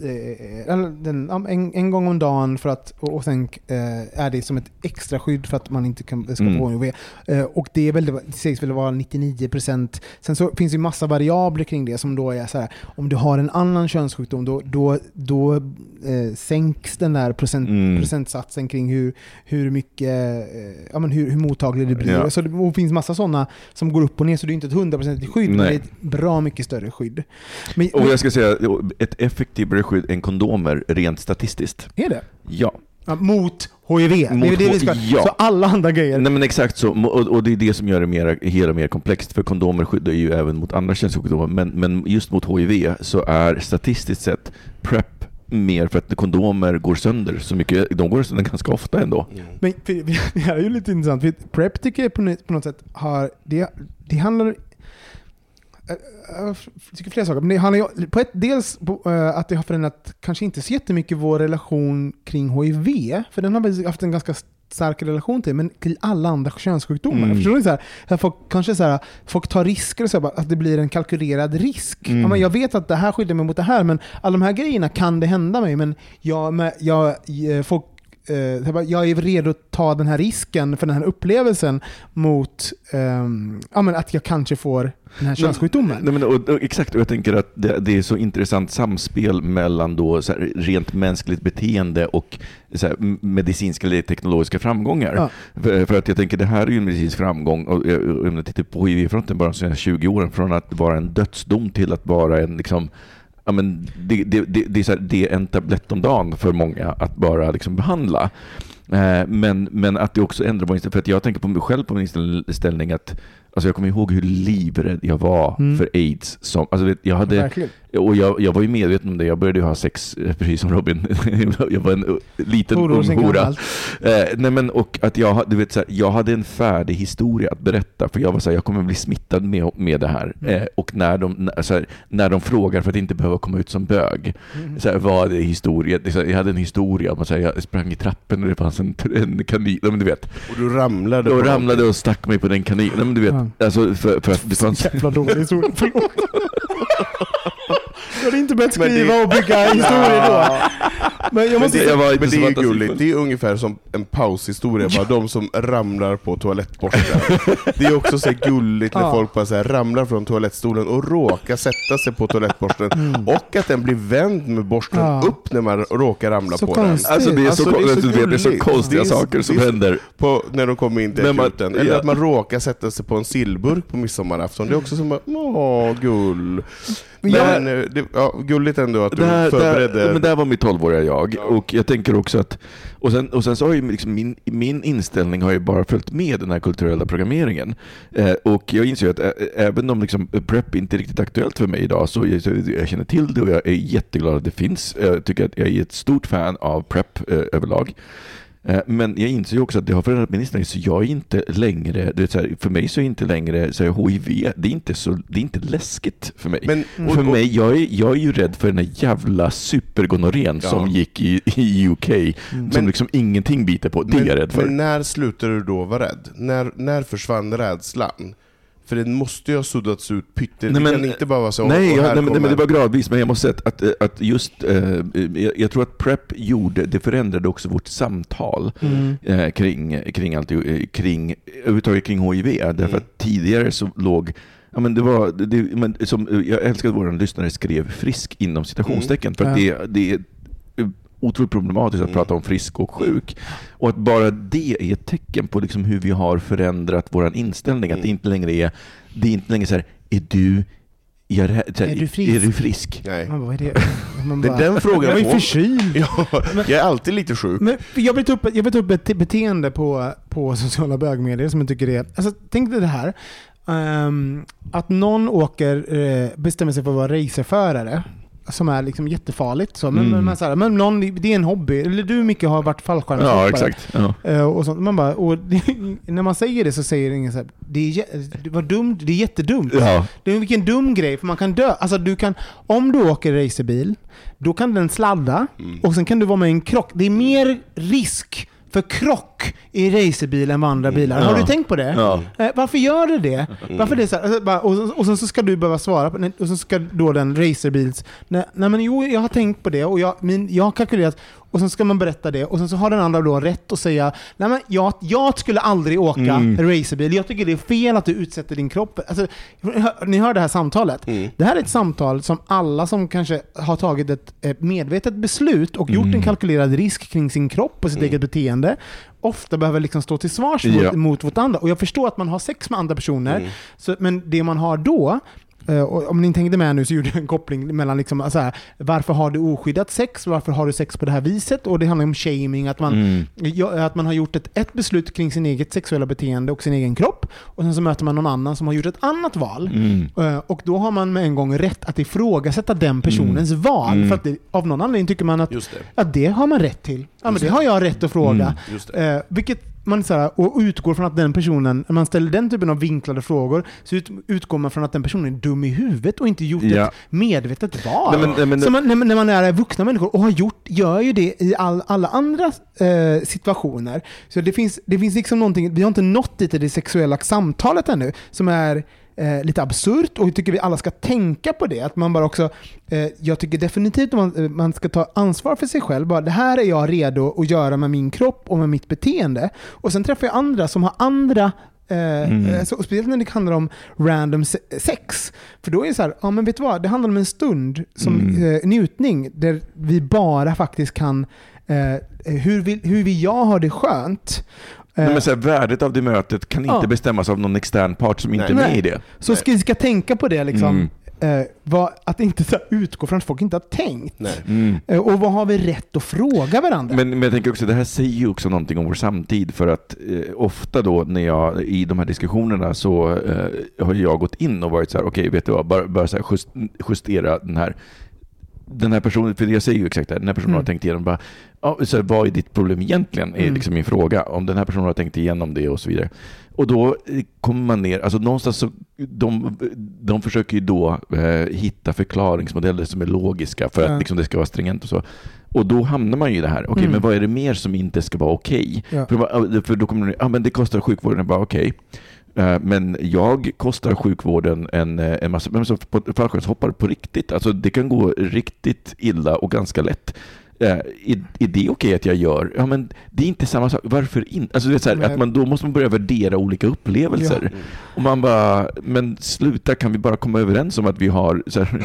Speaker 6: en gång om dagen för att, och sen är det som ett extra skydd för att man inte ska få HIV. Och det sägs väl vara 99%. Sen så finns det ju massa variabler kring det som då är så här, om du har en annan könssjukdom då sänks den där procentsatsen kring hur mycket hur mottaglig det blir. Så det finns massa sådana som går upp och ner, så det är inte ett 100% skydd, men det är ett bra mycket större skydd.
Speaker 4: Och jag ska säga, ett effektivare skydd än kondomer rent statistiskt.
Speaker 6: Är det?
Speaker 4: Ja.
Speaker 6: Mot HIV. Så alla andra grejer.
Speaker 4: Nej, men exakt så. Och det är det som gör det hela mer komplext. För kondomer skyddar ju även mot andra könssjukdomar. Men just mot HIV så är statistiskt sett PrEP mer, för att kondomer går sönder så mycket. De går sönder ganska ofta ändå.
Speaker 6: Men det här är ju lite intressant. För PrEP tycker jag på något sätt har... Det handlar... Jag tycker flera saker, men det handlar på dels att det har förändrat kanske inte så jättemycket vår relation kring HIV, för den har vi haft en ganska stark relation till, men till alla andra könssjukdomar. Förstår du, så här, folk tar risker och så här, att det blir en kalkylerad risk. Ja, men jag vet att det här skyddar mig mot det här, men alla de här grejerna kan det hända mig, men jag är redo att ta den här risken för den här upplevelsen mot att jag kanske får den här könssjukdomen.
Speaker 4: Exakt, och jag tänker att det är så intressant samspel mellan då så här, rent mänskligt beteende och så här, medicinska eller teknologiska framgångar. För att jag tänker, det här är ju en medicinsk framgång, och jag tittar på HIV-fronten bara de 20 åren, från att vara en dödsdom till att vara en liksom... Ja, men det är en tablett om dagen för många att bara liksom behandla. Men att det också ändrar på inställning. För att jag tänker på mig själv på min inställning att, alltså jag kommer ihåg hur livrädd jag var för AIDS. Jag var ju medveten om det. Jag började ju ha sex, precis som Robin. Jag var en liten ung hora. Och att jag hade en färdig historia att berätta. För jag var så här, jag kommer bli smittad med det här. Och när de frågar för att inte behöva komma ut som bög. Så här, vad är historia? Jag hade en historia om att jag sprang i trappen och det fanns en kanin. Men du vet.
Speaker 5: Och du ramlade.
Speaker 4: Och ramlade och stack mig på den kaninen. Men du vet. Alltså för att det fanns...
Speaker 6: Jävla dålig historia. Förlåt. Jag hade inte börjat skriva och bygga historier då. Men det
Speaker 5: är gulligt. Det är ungefär som en paushistoria. Bara de som ramlar på toalettborsten. Det är också så gulligt när folk bara så här ramlar från toalettstolen och råkar sätta sig på toalettborsten. Och att den blir vänd med borsten upp när man råkar ramla
Speaker 6: så
Speaker 5: på
Speaker 6: konstigt.
Speaker 5: den.
Speaker 4: Alltså det är så konstiga saker som händer
Speaker 5: när de kommer in till akuten. Eller att man råkar sätta sig på en sillburk på midsommarafton. Det är också som gull. Men gulligt ändå att du förberedde.
Speaker 4: Men där var mitt 12-åriga jag. Ja. Och jag tänker också att och sen så har ju liksom min inställning har ju bara följt med den här kulturella programmeringen. Och jag inser att även om liksom prep inte är riktigt aktuellt för mig idag, så jag känner till det och jag är jätteglad att det finns. Jag tycker att jag är ett stort fan av prep överlag. Men jag inser ju också att det har förändrat min inställning, så jag är inte längre, det är så här, för mig så är inte längre så här, HIV, det är inte läskigt för mig. Men för mig, jag är ju rädd för den här jävla supergonorrén som gick i UK, som liksom ingenting biter på. Det är jag rädd för.
Speaker 5: Men när slutade du då vara rädd? När försvann rädslan? För det måste ju ha suddats ut pytte. Det kan inte bara vara så.
Speaker 4: Nej, men det var gradvis. Men jag måste säga att just jag tror att prep förändrade också vårt samtal kring allt, kring HIV. Därför att tidigare så låg... Ja, men som jag älskar att våra lyssnare skrev frisk inom citationstecken. För att det är otroligt problematiskt att prata om frisk och sjuk. Och att bara det är ett tecken på liksom hur vi har förändrat vår inställning. Att det inte längre är så här, är du frisk?
Speaker 5: Nej.
Speaker 6: Vad är det?
Speaker 5: Det är den frågan.
Speaker 6: Jag är förkyld.
Speaker 5: Jag är alltid lite sjuk.
Speaker 6: Men jag vill ta upp ett beteende på sociala bögmedier som jag tycker är... Alltså, tänk dig det här. Att någon bestämmer sig för att vara racerförare, som är liksom jättefarligt så, men någon, det är en hobby, eller du mycket har varit fallskärmshoppare.
Speaker 4: Ja, exakt. Ja.
Speaker 6: Och sånt. Man bara, när man säger det så säger ingen så här, det var dumt, det är jättedumt. Ja. Det är vilken dum grej, för man kan dö. Alltså om du åker racerbil, då kan den sladda och sen kan du vara med i en krock. Det är mer risk för krock i racerbilen än andra bilar. Har du tänkt på det? Ja. Varför gör du det? Varför det är så här, och sen så ska du behöva svara på, och så ska då den racerbils... Nej men jo, jag har tänkt på det och jag har kalkylerat, och sen ska man berätta det, och sen så har den andra då rätt att säga, nej men jag skulle aldrig åka racerbil. Jag tycker det är fel att du utsätter din kropp. Alltså, ni hör det här samtalet. Det här är ett samtal som alla som kanske har tagit ett medvetet beslut och gjort en kalkylerad risk kring sin kropp och sitt eget beteende ofta behöver liksom stå till svars mot vårt andra. Och jag förstår att man har sex med andra personer, men det man har då, och om ni tänkte med nu, så gjorde jag en koppling mellan liksom, alltså här, varför har du oskyddat sex, varför har du sex på det här viset, och det handlar om shaming, att man har gjort ett beslut kring sin eget sexuella beteende och sin egen kropp, och sen så möter man någon annan som har gjort ett annat val, och då har man med en gång rätt att ifrågasätta den personens val, för att av någon anledning tycker man att det har man rätt till. Ja, men det har jag rätt att fråga. Vilket man så här, och utgår från att den personen, när man ställer den typen av vinklade frågor, så utgår man från att den personen är dum i huvudet och inte gjort ett medvetet val. Så när man är vuxna människor och gör ju det i alla andra situationer. Så det finns liksom någonting, vi har inte nått dit i det sexuella samtalet ännu, som är lite absurt, och jag tycker vi alla ska tänka på det, att man bara också jag tycker definitivt att man ska ta ansvar för sig själv, bara det här är jag redo att göra med min kropp och med mitt beteende, och sen träffar jag andra som har andra så, speciellt när det handlar om random sex, för då är det så här, ja men vet du vad, det handlar om en stund som njutning, där vi bara faktiskt kan hur vill jag ha det skönt.
Speaker 4: Men så här, värdet av det mötet kan inte bestämmas av någon extern part som inte är med i det.
Speaker 6: Så vi ska tänka på det liksom. Att inte så utgå från att folk inte har tänkt. Och vad har vi rätt att fråga varandra?
Speaker 4: Men jag tänker också, det här säger ju också någonting om vår samtid, för att ofta då när jag i de här diskussionerna så har jag gått in och varit så här, okej, vet du vad, bara så här justera den här personen, för jag säger ju exakt det, den här personen har tänkt igenom bara, så vad är ditt problem egentligen, är liksom min fråga, om den här personen har tänkt igenom det och så vidare. Och då kommer man ner, alltså någonstans så de försöker ju då hitta förklaringsmodeller som är logiska för att liksom det ska vara stringent och så. Och då hamnar man ju i det här, okej, men vad är det mer som inte ska vara okej? För då kommer det, men det kostar sjukvården, bara okej. Men jag kostar sjukvården en massa, men så fallskärmshoppare på riktigt. Alltså det kan gå riktigt illa och ganska lätt. Är det okej att jag gör? Ja, men det är inte samma sak. Varför inte? Alltså det är så här, att då måste man börja värdera olika upplevelser. Och man bara, men sluta, kan vi bara komma överens om att vi har så här,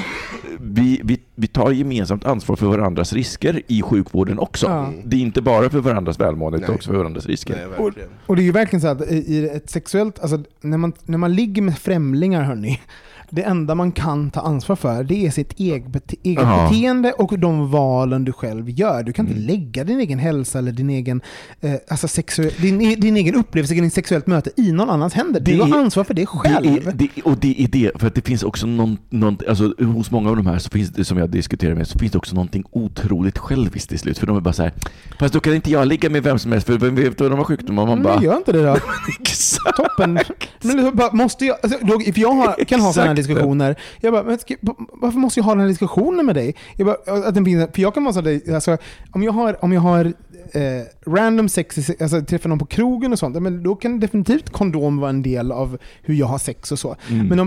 Speaker 4: vi tar gemensamt ansvar för varandras risker i sjukvården också. Det är inte bara för varandras välmående, utan också för varandras risker.
Speaker 6: Och det är ju verkligen så att i ett sexuellt, alltså när man ligger med främlingar, hörni, det enda man kan ta ansvar för, det är sitt eget beteende och de valen du själv gör. Du kan inte lägga din egen hälsa eller din egen din egen upplevelse i din sexuellt möte i någon annans händer. Du har ansvar för det själv.
Speaker 4: Det är det, för att det finns också alltså, hos många av de här så finns det, som jag diskuterar med, så finns det också någonting otroligt själviskt i slut, för de är bara så här, fast då kan inte jag ligga med vem som helst, för vem vet vad de har sjukdomar. Man bara,
Speaker 6: gör inte det då. Toppen. Men måste jag, alltså, för jag kan ha sådana här diskussioner. Jag bara, men varför måste jag ha den här diskussionen med dig? Jag bara, för jag kan vara så där, alltså, om jag har random sex, alltså träffa någon på krogen och sånt, men då kan definitivt kondom vara en del av hur jag har sex och så. Men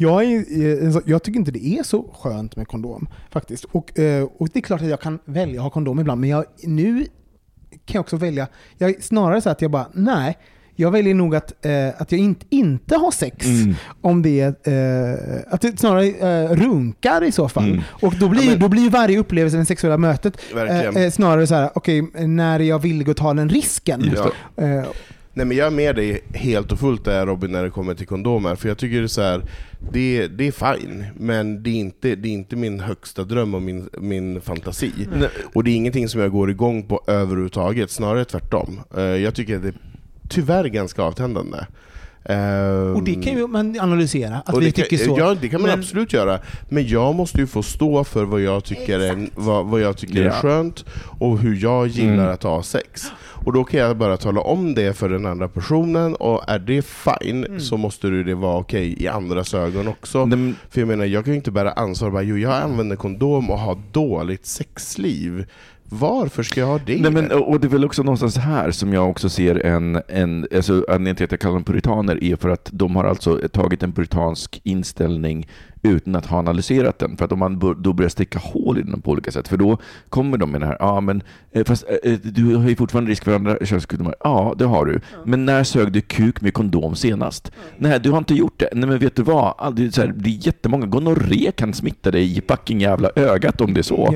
Speaker 6: jag tycker inte det är så skönt med kondom faktiskt. Och det är klart att jag kan välja att ha kondom ibland, men nu kan jag också välja, snarare så att jag bara, nej, jag väljer nog att jag inte har sex om det att det snarare runkar i så fall. Och då blir varje upplevelse i det sexuella mötet snarare så här, okej, när jag vill gå och ta den risken.
Speaker 5: Nej, men jag är med dig helt och fullt där, Robin, när det kommer till kondomer, för jag tycker det är så här, det är fine, men det är inte min högsta dröm och min fantasi. Nej. Och det är ingenting som jag går igång på överhuvudtaget, snarare tvärtom. Jag tycker att det är tyvärr ganska avtändande.
Speaker 6: Och det kan ju man analysera att vi tycker så.
Speaker 5: Ja, det kan man absolut göra. Men jag måste ju få stå för vad jag tycker är skönt och hur jag gillar att ha sex. Och då kan jag bara tala om det för den andra personen, och är det fine så måste det vara okej i andras ögon också. För jag menar, jag kan ju inte bära ansvar bara, jag använder kondom och har dåligt sexliv. Varför ska jag ha det?
Speaker 4: Nej, men, och det är väl också någonstans här som jag också ser alltså anledningen till att jag kallar dem puritaner är för att de har alltså tagit en puritansk inställning utan att ha analyserat den. För att om man då börjar sticka hål i den på olika sätt, för då kommer de med det här, men fast du har ju fortfarande risk för andra könssjukdomar. Ja, det har du. Men när sög du kuk med kondom senast? Nej, du har inte gjort det. Nej, men vet du vad? Det är jättemånga. Gonorré kan smitta dig i fucking jävla ögat om det är så.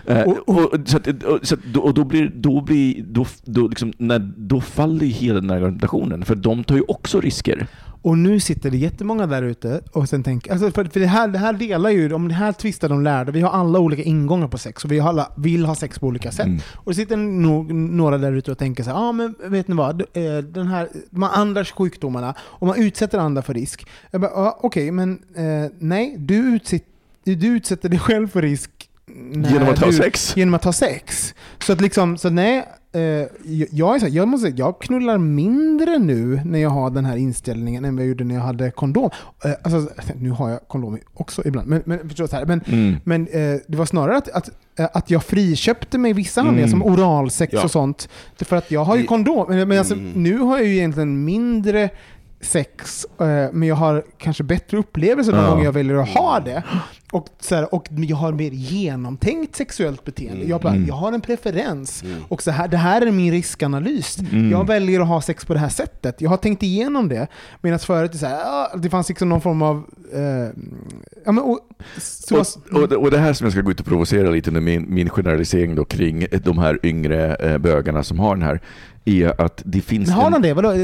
Speaker 4: Då faller ju hela den här argumentationen, för de tar ju också risker.
Speaker 6: Och nu sitter det jättemånga där ute och sen tänker, alltså för det här delar ju, om det här tvistar de lärde, vi har alla olika ingångar på sex och vi alla vill ha sex på olika sätt. Och det sitter några där ute och tänker så här, men vet ni vad, de andras sjukdomarna, om man utsätter andra för risk. Jag bara, okej, men nej, du utsätter dig själv för risk genom att ha sex. Så att liksom, så nej, jag knullar mindre nu när jag har den här inställningen än vad jag gjorde när jag hade kondom. Alltså, nu har jag kondom också ibland, men förstår så här. Men det var snarare att jag friköpte mig vissa handlingar som oralsex och sånt, för att jag har ju kondom. Men alltså, nu har jag ju egentligen mindre sex, men jag har kanske bättre upplevelser de gånger jag väljer att ha det. Och jag har mer genomtänkt sexuellt beteende. Jag har en preferens. Och så här, det här är min riskanalys. Jag väljer att ha sex på det här sättet. Jag har tänkt igenom det. Medan förut det fanns liksom någon form av
Speaker 4: och det här som jag ska gå ut och provocera lite med min generalisering då kring de här yngre bögarna som har den här, är att det finns...
Speaker 6: Men har de det? Vadå?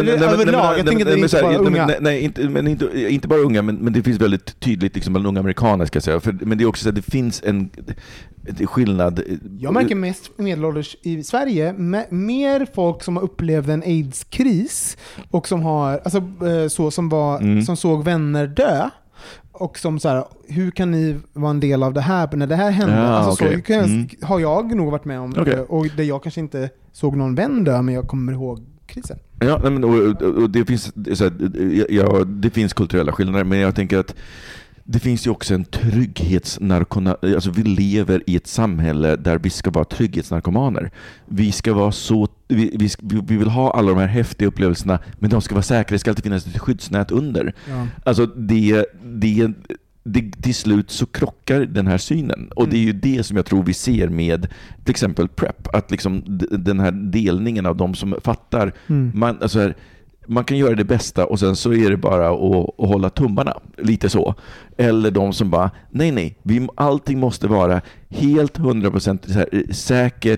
Speaker 4: Inte bara unga, men det finns väldigt tydligt liksom bland unga amerikaner, ska jag säga. Men det är också så att det finns en skillnad.
Speaker 6: Jag märker mest medelålders i Sverige, mer folk som har upplevt en AIDS-kris och som har, alltså, som såg vänner dö. Och som så här, hur kan ni vara en del av det här när det här hände? Så har jag nog varit med om. Och där jag kanske inte såg någon vän dö, men jag kommer ihåg krisen.
Speaker 4: Ja, men, och det finns så här, det finns kulturella skillnader, men jag tänker att det finns ju också en trygghetsnarkoman. Alltså vi lever i ett samhälle där vi ska vara trygghetsnarkomaner. Vi ska vara så, vi vill ha alla de här häftiga upplevelserna, men de ska vara säkra. Det ska alltid finnas ett skyddsnät under. Ja. Alltså det till slut så krockar den här synen. Och det är ju det som jag tror vi ser med till exempel PrEP. Att liksom den här delningen av de som fattar man kan göra det bästa och sen så är det bara att hålla tummarna. Lite så. Eller de som bara, nej, allting måste vara helt 100% säkert.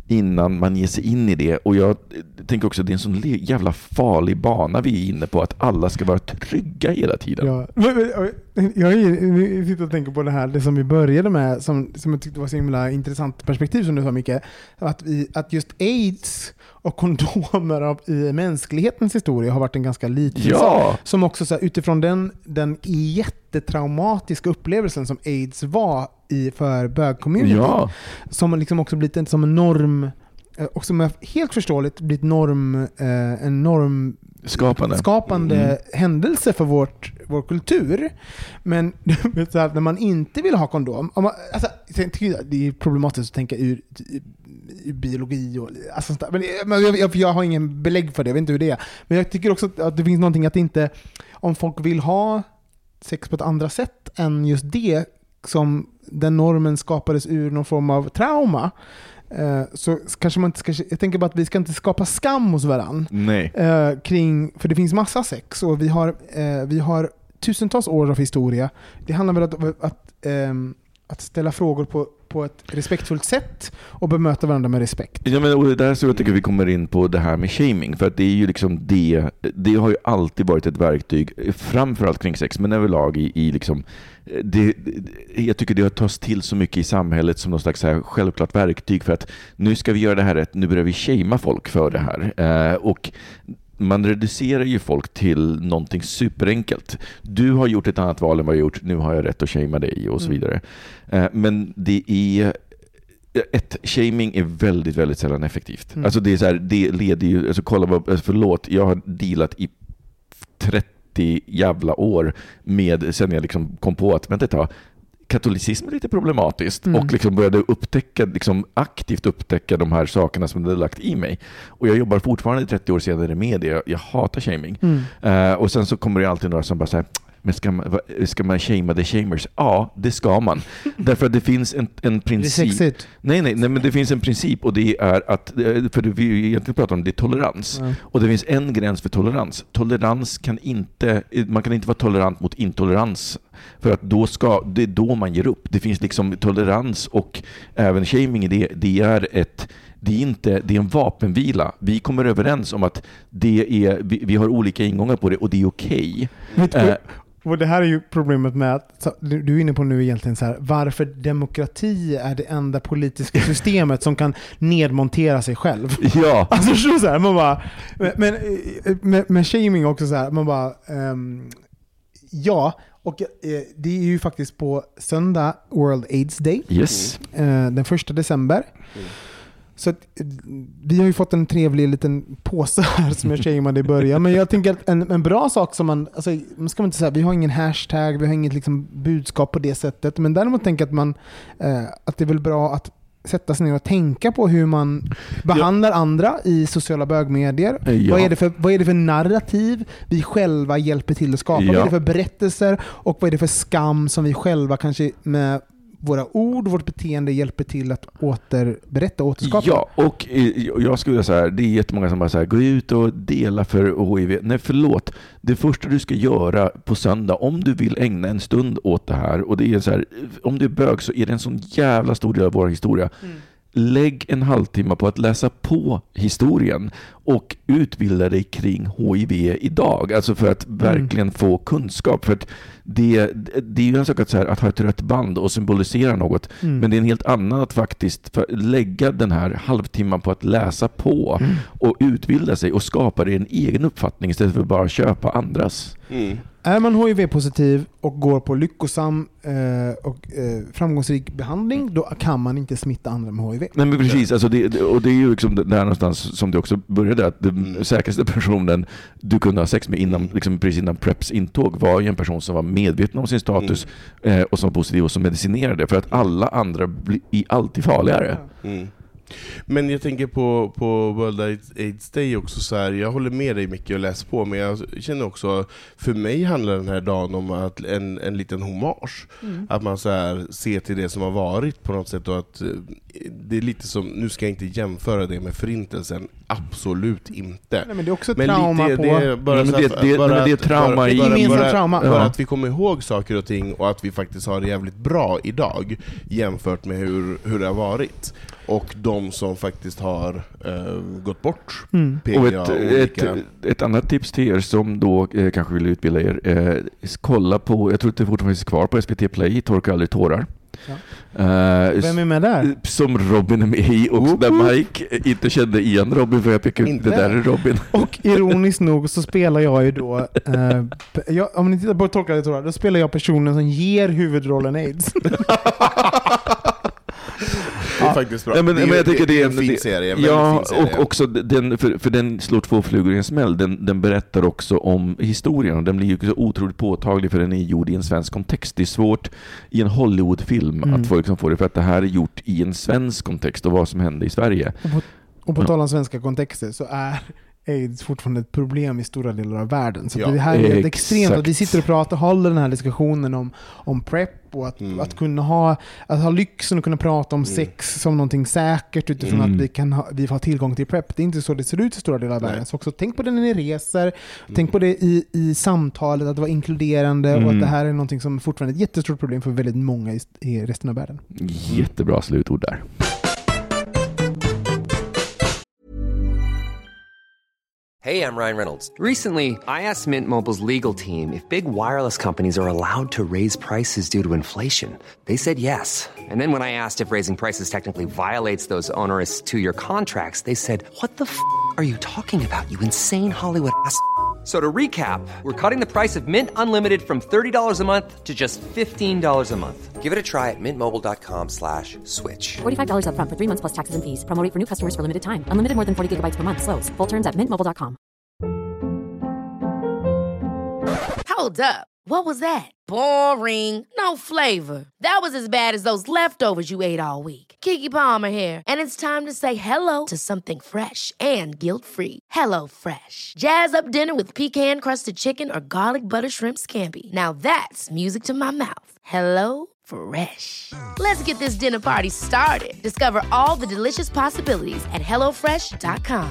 Speaker 4: innan man ger sig in i det. Och jag tänker också att det är en sån jävla farlig bana vi är inne på, att alla ska vara trygga hela tiden.
Speaker 6: Ja. Jag sitter och tänker på det som vi började med, som jag tyckte var så himla intressant perspektiv som du sa, Micke, att just AIDS och kondomer i mänsklighetens historia har varit en ganska liten sak. Som också så här, utifrån den jättetraumatiska upplevelsen som AIDS var för bög-community, som liksom också blivit som en norm, och som är helt förståeligt blivit en normskapande händelse för vår kultur. Men så här, när man inte vill ha kondom, det är problematiskt att tänka ur biologi och men jag har ingen belägg för det, jag vet inte hur det är. Men jag tycker också att det finns någonting att inte, om folk vill ha sex på ett andra sätt än just det, som den normen skapades ur någon form av trauma, så kanske man inte ska, jag tänker bara att vi ska inte skapa skam hos varann.
Speaker 4: Nej.
Speaker 6: För det finns massa sex och vi har tusentals år av historia. Det handlar väl om att ställa frågor på ett respektfullt sätt och bemöta varandra med respekt.
Speaker 4: Ja, men och där så jag tycker vi kommer in på det här med shaming, för att det är ju liksom det har ju alltid varit ett verktyg, framförallt kring sex, men överlag i liksom jag tycker det har tagits till så mycket i samhället som någon slags så här självklart verktyg för att nu ska vi göra det här rätt, nu börjar vi shamea folk för det här. Och man reducerar ju folk till någonting superenkelt. Du har gjort ett annat val än vad jag gjort, nu har jag rätt att shamea dig och så vidare. Men det är shaming är väldigt, väldigt sällan effektivt. Alltså det är så här, det leder ju, alltså kolla vad, förlåt, jag har dealat i 30 jävla år med, sen jag liksom kom på att vänta, katolicism är lite problematiskt och liksom började aktivt upptäcka de här sakerna som det hade lagt i mig. Och jag jobbar fortfarande 30 år senare med det. Jag hatar shaming. Och sen så kommer det alltid några som bara säger, men ska man shamea the shamers? Ja, det ska man. Därför att det finns en princip.
Speaker 6: Det är sexigt.
Speaker 4: Nej, men det finns en princip, och det är att, för vi egentligen pratar om det är tolerans. Och det finns en gräns för tolerans. Tolerans man kan inte vara tolerant mot intolerans. För att det är då man ger upp. Det finns liksom tolerans, och även shaming i det är en vapenvila. Vi kommer överens om att vi har olika ingångar på det, och det är okej.
Speaker 6: Och det här är ju problemet med att du är inne på nu egentligen så här, varför demokrati är det enda politiska systemet som kan nedmontera sig själv.
Speaker 4: Ja.
Speaker 6: Alltså så här, man bara, men shaming också så här, man bara ja, och det är ju faktiskt på söndag World AIDS Day.
Speaker 4: Yes.
Speaker 6: Den 1 december. Så att, vi har ju fått en trevlig liten påse här som jag shameade i början. Men jag tänker att en bra sak som man ska man inte säga, vi har ingen hashtag, vi har inget liksom budskap på det sättet. Men däremot tänker jag att det är väl bra att sätta sig ner och tänka på hur man behandlar andra i sociala bögmedier. Ja. Vad är det för narrativ vi själva hjälper till att skapa? Vad är det för berättelser och vad är det för skam som vi själva kanske med våra ord, vårt beteende hjälper till att återskapa.
Speaker 4: Ja, och jag skulle säga så här, det är jättemånga som bara säger gå ut och dela för HIV. Nej, förlåt. Det första du ska göra på söndag, om du vill ägna en stund åt det här, och det är så här, om du är bög så är det en sån jävla stor del av vår historia. Lägg en halvtimme på att läsa på historien och utbilda dig kring HIV idag. Alltså för att verkligen få kunskap. För att det är ju en sak att ha ett rött band och symbolisera något. Men det är en helt annan att faktiskt lägga den här halvtimman på att läsa på och utbilda sig och skapa dig en egen uppfattning istället för att bara köpa andras.
Speaker 6: Är man HIV-positiv och går på lyckosam och framgångsrik behandling, då kan man inte smitta andra med HIV.
Speaker 4: Nej, men precis. Alltså och det är ju liksom där någonstans som det också började, att den säkraste personen du kunde ha sex med innan, liksom precis innan Preps intåg var ju en person som var medveten om sin status och som var positiv och som medicinerade, för att alla andra blir alltid farligare.
Speaker 5: Men jag tänker på World AIDS Day också så här, jag håller med dig mycket och läser på, men jag känner också, för mig handlar den här dagen om att en liten hommage. Att man så här ser till det som har varit på något sätt, och att det är lite som, nu ska jag inte jämföra det med förintelsen, absolut inte.
Speaker 6: Nej, men det är också trauma på...
Speaker 4: Det är trauma
Speaker 5: bara att vi kommer ihåg saker och ting, och att vi faktiskt har det jävligt bra idag jämfört med hur det har varit. och de som faktiskt har gått bort.
Speaker 4: Och ett annat tips till er som då kanske vill utbilda er, kolla på, jag tror att det fortfarande finns kvar på SVT Play, Torka aldrig tårar.
Speaker 6: Ja. Vem är med där?
Speaker 4: Som Robin är med i, och där Mike inte kände igen Robin, för jag pekade ut det där är Robin.
Speaker 6: Och ironiskt nog så spelar jag ju då om ni tittar på Torka aldrig tårar, då spelar jag personen som ger huvudrollen AIDS.
Speaker 5: Det är faktiskt bra.
Speaker 4: Nej, men jag tycker det är
Speaker 5: en fin serie.
Speaker 4: Ja,
Speaker 5: fin serie.
Speaker 4: Och också den, för den slår 2 flugor i en smäll. Den berättar också om historien, och den blir ju så otroligt påtaglig, för den är gjord i en svensk kontext. Det är svårt i en Hollywoodfilm att folk som får det, för att det här är gjort i en svensk kontext och vad som hände i Sverige.
Speaker 6: Och på tal om svenska kontexter så är AIDS fortfarande ett problem i stora delar av världen. Så det här är extremt att vi sitter och pratar, håller den här diskussionen om PrEP och att kunna ha lyxen att kunna prata om sex som någonting säkert utifrån att vi har tillgång till PrEP. Det är inte så det ser ut i stora delar av världen. Så också tänk på det när ni reser, tänk på det i samtalet, att det var inkluderande och att det här är någonting som fortfarande är ett jättestort problem för väldigt många i resten av världen.
Speaker 4: Jättebra slutord där.
Speaker 2: Hey, I'm Ryan Reynolds. Recently, I asked Mint Mobile's legal team if big wireless companies are allowed to raise prices due to inflation. They said yes. And then when I asked if raising prices technically violates those onerous 2-year contracts, they said, "What the f*** are you talking about, you insane Hollywood ass?" So to recap, we're cutting the price of Mint Unlimited from $30 a month to just $15 a month. Give it a try at mintmobile.com/switch.
Speaker 3: $45 up front for 3 months plus taxes and fees. Promo rate for new customers for limited time. Unlimited more than 40 gigabytes per month. Slows full terms at mintmobile.com.
Speaker 1: Hold up. What was that? Boring. No flavor. That was as bad as those leftovers you ate all week. Keke Palmer here, and it's time to say hello to something fresh and guilt-free. Hello Fresh. Jazz up dinner with pecan-crusted chicken or garlic butter shrimp scampi. Now that's music to my mouth. Hello Fresh. Let's get this dinner party started. Discover all the delicious possibilities at hellofresh.com.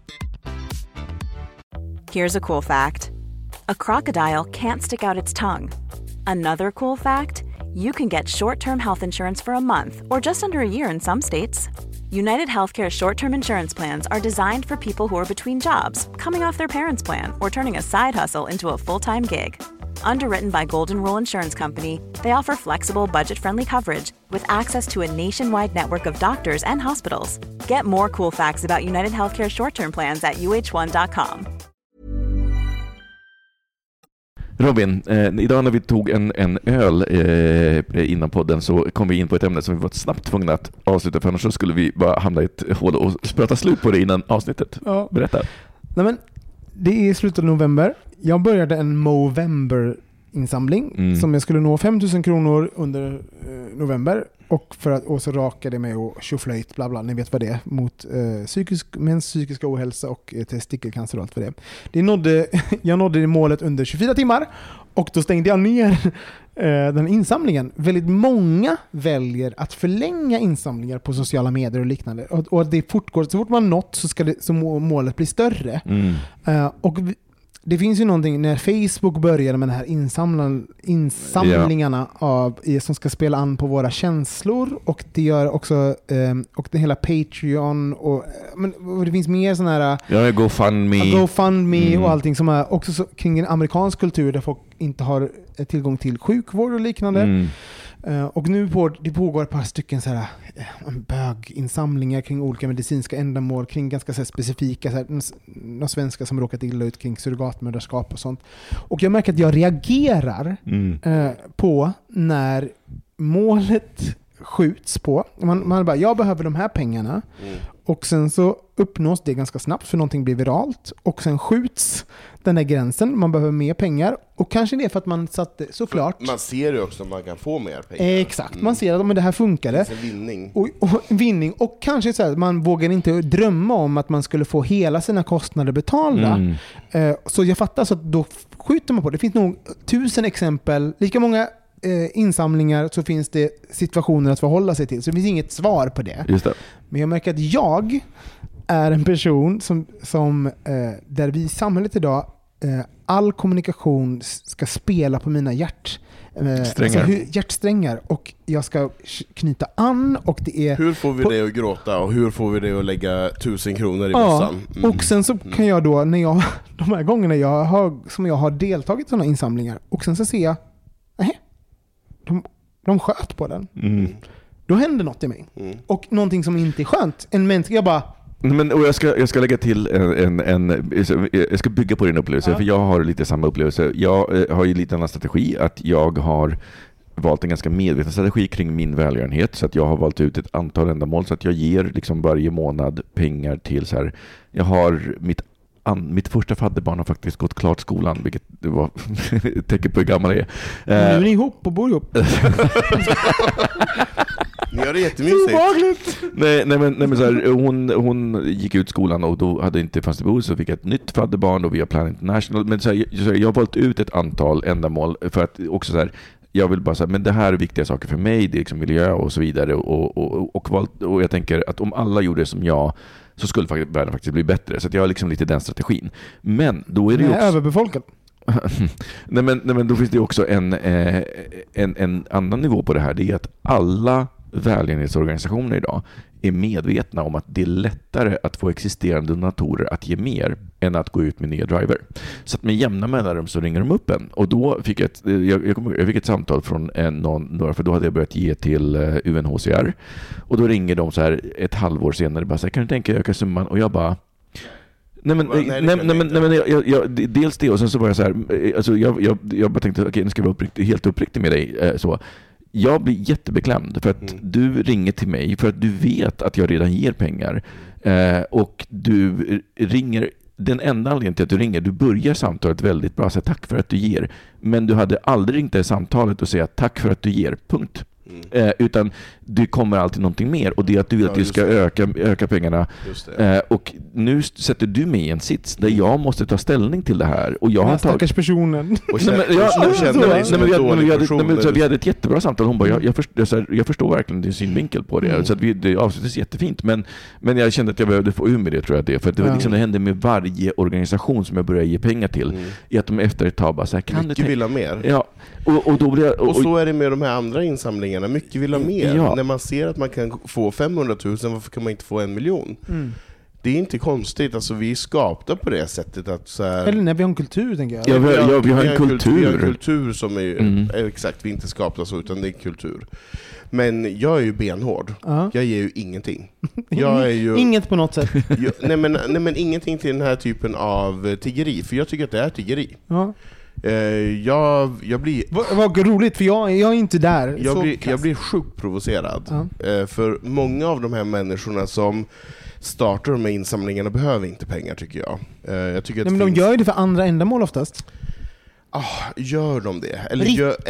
Speaker 7: Here's a cool fact. A crocodile can't stick out its tongue. Another cool fact, you can get short-term health insurance for a month or just under a year in some states. United Healthcare short-term insurance plans are designed for people who are between jobs, coming off their parents' plan, or turning a side hustle into a full-time gig. Underwritten by Golden Rule Insurance Company, they offer flexible, budget-friendly coverage with access to a nationwide network of doctors and hospitals. Get more cool facts about United Healthcare short-term plans at uh1.com.
Speaker 4: Robin, idag när vi tog en öl innan podden så kom vi in på ett ämne som vi var snabbt tvungna att avsluta, för annars så skulle vi bara hamna i ett hål och prata slut på det innan avsnittet. Ja. Berätta.
Speaker 6: Nej, men det är slutet av november. Jag började en Movember-insamling som jag skulle nå 5 000 kronor under november. Och så rakade mig och tjoflöjt, bla bla, ni vet vad det är, mot mäns psykiska ohälsa och testikelcancer och allt för det. Jag nådde målet under 24 timmar och då stängde jag ner den insamlingen. Väldigt många väljer att förlänga insamlingar på sociala medier och liknande. Och det fortgår, så fort man nått så målet blir större. Och det finns ju någonting när Facebook började med de här insamlingarna som ska spela an på våra känslor, och det gör också och det hela Patreon och det finns mer sån här GoFundMe och allting som är också så, kring en amerikansk kultur där folk inte har tillgång till sjukvård och liknande. Och nu det pågår ett par stycken så här böginsamlingar kring olika medicinska ändamål, kring ganska så här specifika så här, några svenskar som råkat illa ut kring surrogatmödraskap och sånt. Och jag märker att jag reagerar på när målet skjuts på. Man bara, jag behöver de här pengarna. Och sen så uppnås det ganska snabbt för någonting blir viralt. Och sen skjuts den här gränsen. Man behöver mer pengar. Och kanske det är för att man satte, såklart.
Speaker 5: Man ser ju också att man kan få mer pengar.
Speaker 6: Exakt, man ser att det här funkade.
Speaker 5: Det är en vinning.
Speaker 6: Och vinning. Och kanske så här, man vågar inte drömma om att man skulle få hela sina kostnader betalda. Så jag fattar, så att då skjuter man på. Det finns nog 1000 exempel. Lika många insamlingar så finns det situationer att förhålla sig till. Så det finns inget svar på det.
Speaker 4: Just det.
Speaker 6: Men jag märker att jag är en person som där vi i samhället idag all kommunikation ska spela på mina hjärtsträngar och jag ska knyta an och det är...
Speaker 5: Hur får vi det att gråta och hur får vi det att lägga 1000 kronor i bössan?
Speaker 6: Och sen så kan jag då, när jag de här gångerna jag har deltagit i sådana insamlingar och sen så ser jag, nej, de sköt på den. Då händer något i mig. Och någonting som inte är skönt. En människa, jag bara...
Speaker 4: Men, och jag ska lägga till jag ska bygga på din upplevelse, för jag har lite samma upplevelse. Jag har ju lite annan strategi, att jag har valt en ganska medveten strategi kring min välgörenhet, så att jag har valt ut ett antal ändamål, så att jag ger liksom varje månad pengar till så här. Jag har mitt första fadderbarn har faktiskt gått klart skolan, vilket det var ett tecken på hur gammal jag är.
Speaker 6: Nu är ni ihop och bor ihop.
Speaker 5: Ni gör det jättemysigt.
Speaker 4: Nej men så här, hon gick ut skolan och då fanns det behov, så fick jag ett nytt fadderbarn och via Plan International. Men så här, jag har valt ut ett antal ändamål för att också så här, jag vill bara säga, men det här är viktiga saker för mig, det är liksom miljö och så vidare, och jag tänker att om alla gjorde det som jag, så skulle världen faktiskt bli bättre. Så att jag har liksom lite den strategin. Men då är det ju också
Speaker 6: överbefolkat.
Speaker 4: nej men då finns det också en annan nivå på det här. Det är att alla välgörenhetsorganisationer idag är medvetna om att det är lättare att få existerande donatorer att ge mer än att gå ut med nya driver. Så att med jämna mellanrum så ringer de upp en. Och då fick jag fick ett samtal från några, för då hade jag börjat ge till UNHCR. Och då ringer de så här ett halvår senare bara så här, kan du tänka öka summan? Och jag bara... Nej men dels det, och sen så var jag så här, alltså jag bara tänkte okej, nu ska jag vara helt uppriktig med dig, så jag blir jättebeklämd för att du ringer till mig för att du vet att jag redan ger pengar, och du ringer, den enda anledningen till att du ringer, du börjar samtalet väldigt bra, så tack för att du ger, men du hade aldrig ringt det samtalet och säga tack för att du ger, punkt. Utan det kommer alltid någonting mer, och det är att du vill att du ska öka pengarna, och nu sätter du mig i en sits där jag måste ta ställning till det här, och jag har
Speaker 6: stackars personen.
Speaker 4: Vi hade ett jättebra samtal. Hon bara, jag förstår verkligen din synvinkel på det, så att det avslutades jättefint, men jag kände att jag behövde få ur med det, tror jag, det för att det var liksom, det hände med varje organisation som jag började ge pengar till, i att de efter ett tag bara så här, kan
Speaker 5: mycket vill ha mer.
Speaker 4: Ja, och då blir jag,
Speaker 5: och så är det med de här andra insamlingarna, mycket vill ha mer. När man ser att man kan få 500 000, varför kan man inte få 1 miljon? Det är inte konstigt, alltså vi är skapta på det sättet att så här...
Speaker 6: Eller när vi har en kultur, tänker jag.
Speaker 4: Vi har en kultur.
Speaker 5: Vi har en kultur som är exakt, vi är inte skapta så, utan det är kultur. Men jag är ju benhård. Jag ger ju ingenting. Jag är ju...
Speaker 6: Inget på något sätt.
Speaker 5: nej men ingenting till den här typen av tiggeri, för jag tycker att det är tiggeri. Jag blir...
Speaker 6: Vad roligt, för jag är inte där.
Speaker 5: Jag blir sjukt provocerad. För många av de här människorna som startar med insamlingarna behöver inte pengar, tycker jag. Jag tycker att
Speaker 6: men de gör ju det för andra ändamål oftast.
Speaker 5: Gör de det?
Speaker 6: Eller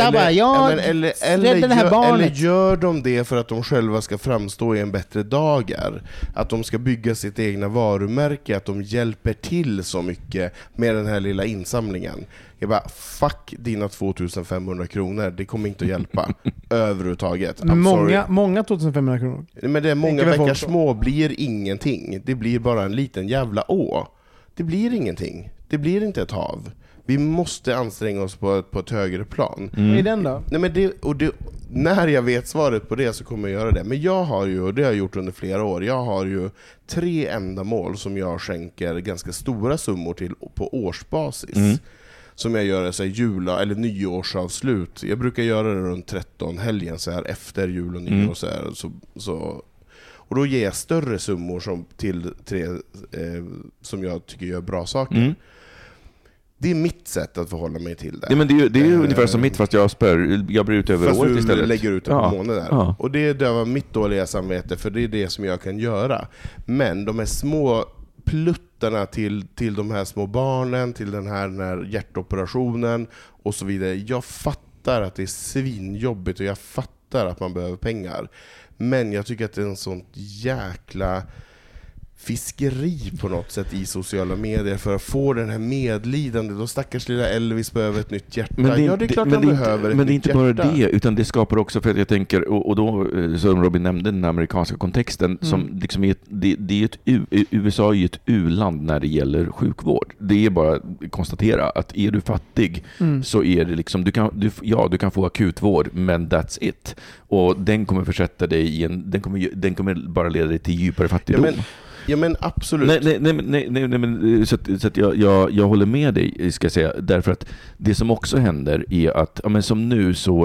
Speaker 5: gör de det för att de själva ska framstå i en bättre dagar? Att de ska bygga sitt egna varumärke, att de hjälper till så mycket med den här lilla insamlingen. Jag bara, fuck dina 2500 kronor, det kommer inte att hjälpa överhuvudtaget.
Speaker 6: Många 2500 kronor.
Speaker 5: Men det är många bäckar små blir ingenting. Det blir bara en liten jävla å. Det blir ingenting. Det blir inte ett hav. Vi måste anstränga oss på ett högre plan.
Speaker 6: Vad är den då?
Speaker 5: Nej, men när jag vet svaret på det så kommer jag göra det. Men jag har ju, och det har jag gjort under flera år, jag har ju 3 ändamål som jag skänker ganska stora summor till på årsbasis. Som jag gör så här jula eller nyårsavslut. Jag brukar göra det runt 13 helgen så här efter jul och nyår så här, så och då ger jag större summor till 3 som jag tycker gör bra saker. Det är mitt sätt att förhålla mig till det.
Speaker 4: Ja, men det är ju ungefär som mitt, fast jag bryr ut över året istället.
Speaker 5: Fast du lägger ut det på månader. Och det var mitt dåliga samvete, för det är det som jag kan göra. Men de är små pluttarna till de här små barnen, till den här hjärtoperationen och så vidare. Jag fattar att det är svinjobbigt och jag fattar att man behöver pengar. Men jag tycker att det är en sån jäkla fiskeri på något sätt i sociala medier för att få den här medlidande. Då stackars lilla Elvis behöver ett nytt hjärta.
Speaker 4: Men
Speaker 5: det är klart han behöver ett
Speaker 4: men det är
Speaker 5: nytt
Speaker 4: inte bara
Speaker 5: hjärta.
Speaker 4: det, utan det skapar också, för att jag tänker, och då som Robin nämnde, den amerikanska kontexten, som liksom är USA är ju ett u-land när det gäller sjukvård. Det är bara att konstatera att är du fattig så är det liksom, du kan få akutvård, men that's it. Och den kommer försätta dig i den kommer bara leda dig till djupare fattigdom.
Speaker 5: Ja men absolut.
Speaker 4: Nej, så att jag håller med dig, ska jag säga, därför att det som också händer är att, ja, men som nu så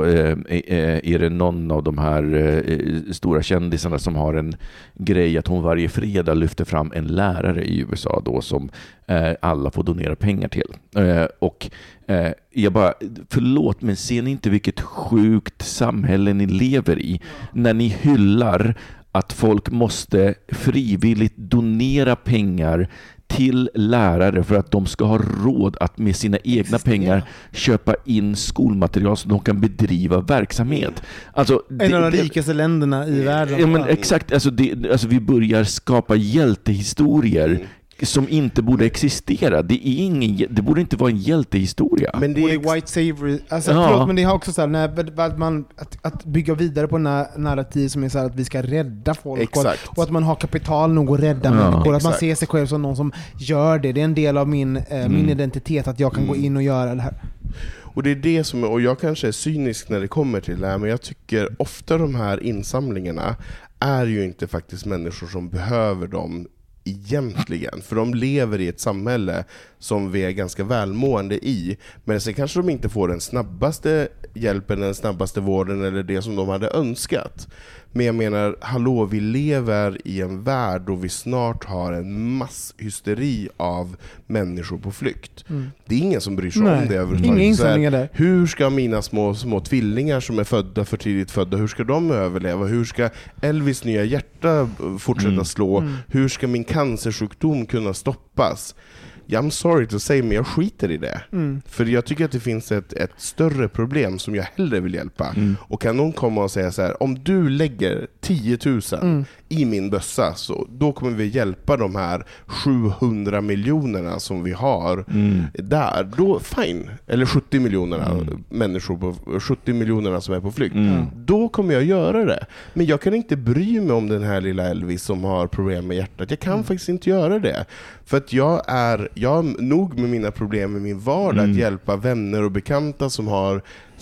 Speaker 4: är det någon av de här stora kändisarna som har en grej att hon varje fredag lyfter fram en lärare i USA då som alla får donera pengar till. Och jag bara, förlåt, men ser ni inte vilket sjukt samhälle ni lever i när ni hyllar att folk måste frivilligt donera pengar till lärare för att de ska ha råd att med sina egna pengar köpa in skolmaterial så de kan bedriva verksamhet. Alltså,
Speaker 6: en av de rikaste länderna i världen.
Speaker 4: Ja, men exakt. Alltså, vi börjar skapa hjältehistorier som inte borde existera. Det borde inte vara en hjältehistoria.
Speaker 6: Men det är white savior. Alltså, förlåt, men det har också så här, att bygga vidare på narrativ som är så här att vi ska rädda folk och att man har kapital nog att rädda människor. Att man ser sig själv som någon som gör det. Det är en del av min identitet att jag kan gå in och göra det här.
Speaker 5: Och det är det som, och jag kanske är cynisk när det kommer till det här, men jag tycker ofta de här insamlingarna är ju inte faktiskt människor som behöver dem egentligen, för de lever i ett samhälle som vi är ganska välmående i, men sen kanske de inte får den snabbaste hjälpen, den snabbaste vården eller det som de hade önskat. Men jag menar, hallå, vi lever i en värld då vi snart har en masshysteri av människor på flykt. Det är ingen som bryr sig om det överhuvudtaget.
Speaker 6: Inga insamlingar där.
Speaker 5: Hur ska mina små tvillingar som är födda för tidigt födda, hur ska de överleva? Hur ska Elvis nya hjärta fortsätta slå? Hur ska min cancersjukdom kunna stoppas? I'm sorry to say, men jag skiter i det. För jag tycker att det finns ett större problem som jag hellre vill hjälpa. Och kan någon komma och säga så här: om du lägger 10 000 i min bössa, så då kommer vi hjälpa de här 700 miljonerna som vi har där. Då fine. Eller 70 miljonerna människor på 70 miljonerna som är på flykt. Då kommer jag göra det. Men jag kan inte bry mig om den här lilla Elvis som har problem med hjärtat. Jag kan faktiskt inte göra det. För att jag har nog med mina problem med min vardag att hjälpa vänner och bekanta som har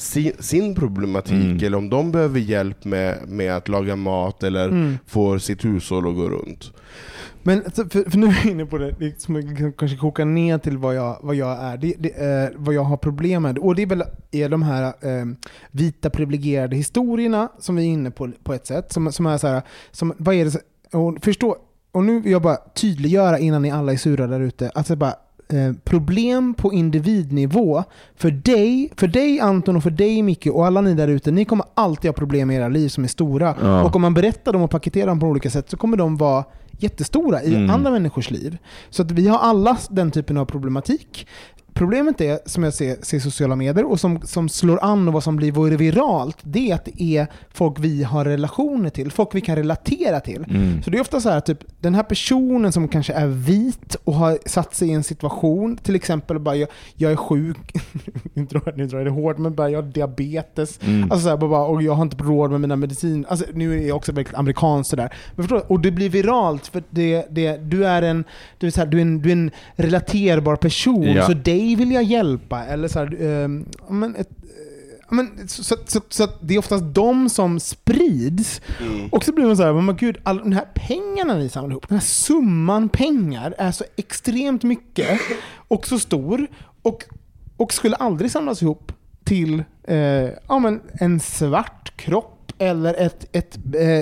Speaker 5: sin problematik, eller om de behöver hjälp med att laga mat eller få sitt hushåll att gå runt.
Speaker 6: Men för nu är jag inne på det som kanske kokar ner till vad jag är, vad jag har problem med. Och det är väl de här vita privilegierade historierna som vi är inne på ett sätt som är så här, som, vad är det, och förstå. Och nu vill jag bara tydliggöra innan ni alla är sura där ute. Alltså bara problem på individnivå för dig Anton och för dig Micke och alla ni där ute. Ni kommer alltid ha problem i era liv som är stora. Ja. Och om man berättar dem och paketerar dem på olika sätt så kommer de vara jättestora i andra människors liv. Så att vi har alla den typen av problematik. Problemet är, som jag ser sociala medier och som slår an och vad som blir viralt, det är att det är folk vi har relationer till, folk vi kan relatera till. Så det är ofta så här, typ, den här personen som kanske är vit och har satt sig i en situation, till exempel bara jag är sjuk, nu drar jag det hårt, men bara jag har diabetes, alltså så här, bara, och jag har inte råd med mina medicin, alltså nu är jag också väldigt amerikansk så där. Men förstår, och det blir viralt för du är en relaterbar person, så dig vill jag hjälpa, eller så här, så det är oftast de som sprids. Och så blir man så här, men gud, alla de här pengarna ni samlar ihop, den här summan pengar är så extremt mycket och så stor och skulle aldrig samlas ihop till en svart kropp eller ett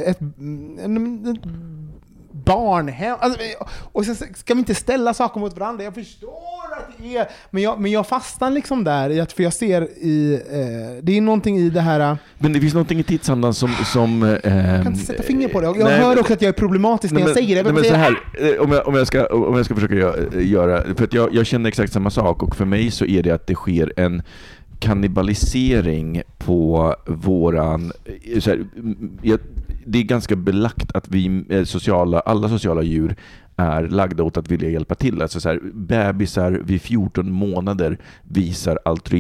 Speaker 6: barnhem. Alltså, och sen ska vi inte ställa saker mot varandra. Jag förstår att det är, men jag fastnar liksom där, för jag ser det är någonting i det här.
Speaker 4: Men det finns någonting i tidsandan som
Speaker 6: jag kan inte sätta finger på det. Jag hör också att jag är problematisk när jag säger det.
Speaker 4: Men så här, om jag ska försöka göra, för att jag känner exakt samma sak, och för mig så är det att det sker en kannibalisering på våran så här, det är ganska belagt att alla sociala djur är lagda åt att vilja hjälpa till. Alltså så här, bebisar vid 14 månader visar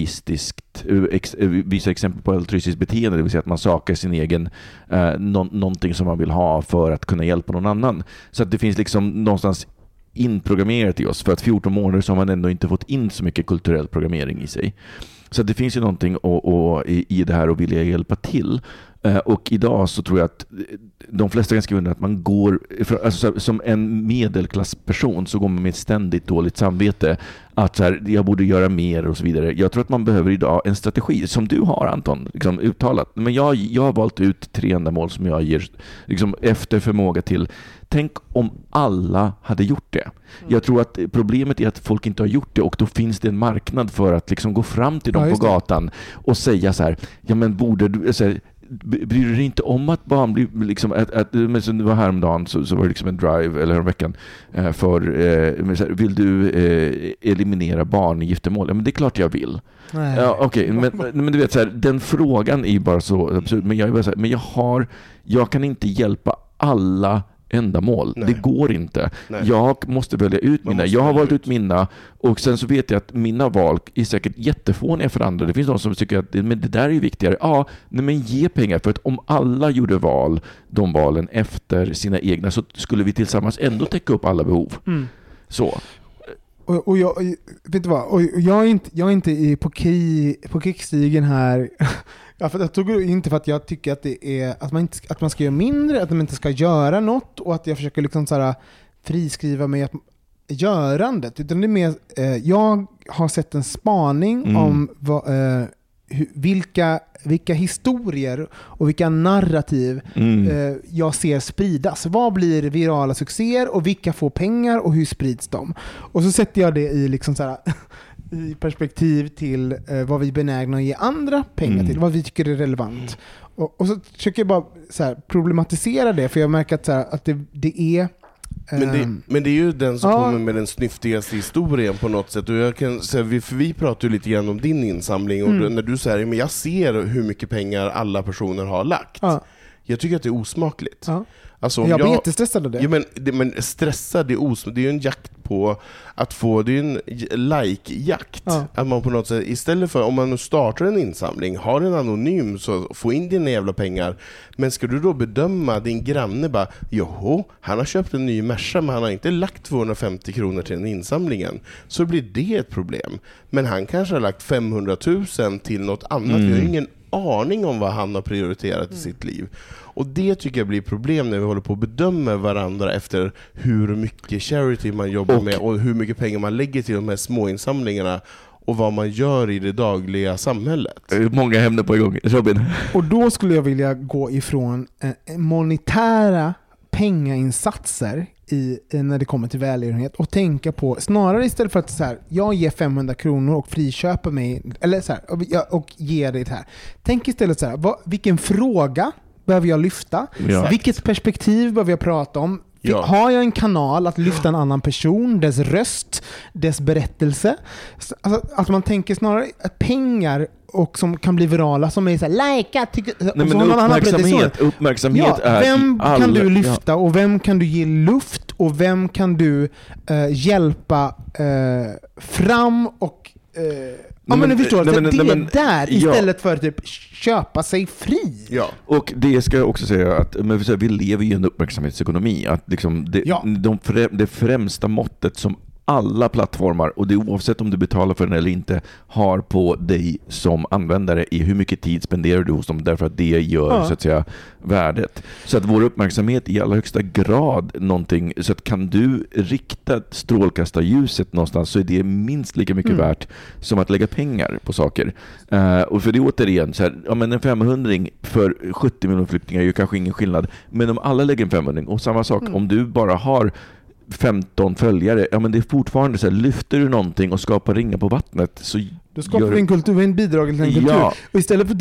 Speaker 4: exempel på altruistiskt beteende, det vill säga att man sakar sin egen någonting som man vill ha för att kunna hjälpa någon annan. Så att det finns liksom någonstans inprogrammerat i oss, för att 14 månader så har man ändå inte fått in så mycket kulturell programmering i sig. Så det finns ju någonting i det här att vilja hjälpa till. Och idag så tror jag att de flesta kan skriva under att man går, alltså som en medelklassperson så går man med ett ständigt dåligt samvete att så här, jag borde göra mer och så vidare. Jag tror att man behöver idag en strategi som du har, Anton, liksom uttalat. Men jag har valt ut 3 ändamål som jag ger liksom efter förmåga till. Tänk om alla hade gjort det. Jag tror att problemet är att folk inte har gjort det, och då finns det en marknad för att liksom gå fram till dem på gatan och säga så här, ja men borde du, så här, bryr du dig inte om att barn blir liksom men så det var häromdagen så var det liksom en drive eller en veckan för vill du eliminera barn i giftermål? Ja, men det är klart jag vill. Ja, okej, men du vet så här, den frågan är bara så absurd, men jag är bara så här, men jag kan inte hjälpa alla ändamål. Nej. Det går inte. Nej. Jag måste välja ut mina. Jag har valt ut mina, och sen så vet jag att mina val är säkert jättefåniga för andra. Det finns någon som tycker att men det där är ju viktigare. Ja, men ge pengar, för att om alla gjorde de valen efter sina egna, så skulle vi tillsammans ändå täcka upp alla behov. Så.
Speaker 6: Och jag vet du vad? Och jag är inte på krigsstigen här. Jag tog inte för att jag tycker att det är att man ska göra mindre, att man inte ska göra något, och att jag försöker liksom så här friskriva mig att görandet, utan det är mer jag har sett en spaning om vilka historier och vilka narrativ jag ser spridas. Vad blir virala succéer och vilka får pengar och hur sprids de? Och så sätter jag det i liksom så här i perspektiv till vad vi är benägna att ge andra pengar till, vad vi tycker är relevant. Och så försöker jag bara så här problematisera det, för jag märker att, så här, att det är
Speaker 5: men det är ju den som kommer med den snyftigaste historien på något sätt. Och jag kan säga, för vi pratar ju lite grann om din insamling, och när du säger men jag ser hur mycket pengar alla personer har lagt. Jag tycker att det är osmakligt. Alltså,
Speaker 6: jag blir jättestressad av det.
Speaker 5: Ja, men stressad, det är ju en jakt på att få, det är en like-jakt. Att man på något sätt, istället för om man nu startar en insamling, har en anonym, så få in dina jävla pengar. Men ska du då bedöma din granne bara, joho, han har köpt en ny Merca, men han har inte lagt 250 kronor till den insamlingen, så blir det ett problem. Men han kanske har lagt 500 000 till något annat. Vi har ingen aning om vad han har prioriterat i sitt liv. Och det tycker jag blir problem när vi håller på att bedöma varandra efter hur mycket charity man jobbar med och hur mycket pengar man lägger till de här små insamlingarna och vad man gör i det dagliga samhället.
Speaker 4: Många ämnen på igång. Robin.
Speaker 6: Och då skulle jag vilja gå ifrån monetära pengainsatser när det kommer till välgörenhet och tänka på, snarare istället för att så här, jag ger 500 kronor och friköper mig, eller så här, och ger det här. Tänk istället så här, vilken fråga behöver jag lyfta? Vilket perspektiv behöver jag prata om? Har jag en kanal att lyfta en annan person, dess röst, dess berättelse? Alltså, att man tänker snarare att pengar och som kan bli virala, som är så här, likea,
Speaker 4: uppmärksamhet är
Speaker 6: vem kan du lyfta och vem kan du ge luft och vem kan du hjälpa fram och men du förstår, där istället för typ köpa sig fri.
Speaker 4: Ja. Och det ska jag också säga att vi lever i en uppmärksamhetsekonomi, att liksom det främsta måttet som alla plattformar, och det oavsett om du betalar för den eller inte, har på dig som användare i hur mycket tid spenderar du hos dem, därför att det gör så att säga värdet. Så att vår uppmärksamhet i allra högsta grad någonting, så att kan du rikta strålkastarljuset någonstans, så är det minst lika mycket värt som att lägga pengar på saker. Och för det återigen så här, men en 500 för 70 miljoner flyktingar gör kanske ingen skillnad, men om alla lägger en 500, och samma sak om du bara har 15 följare, men det är fortfarande så här, lyfter du någonting och skapar ringar på vattnet, så
Speaker 6: då skapar vi en kultur, en bidrag till en kultur. Och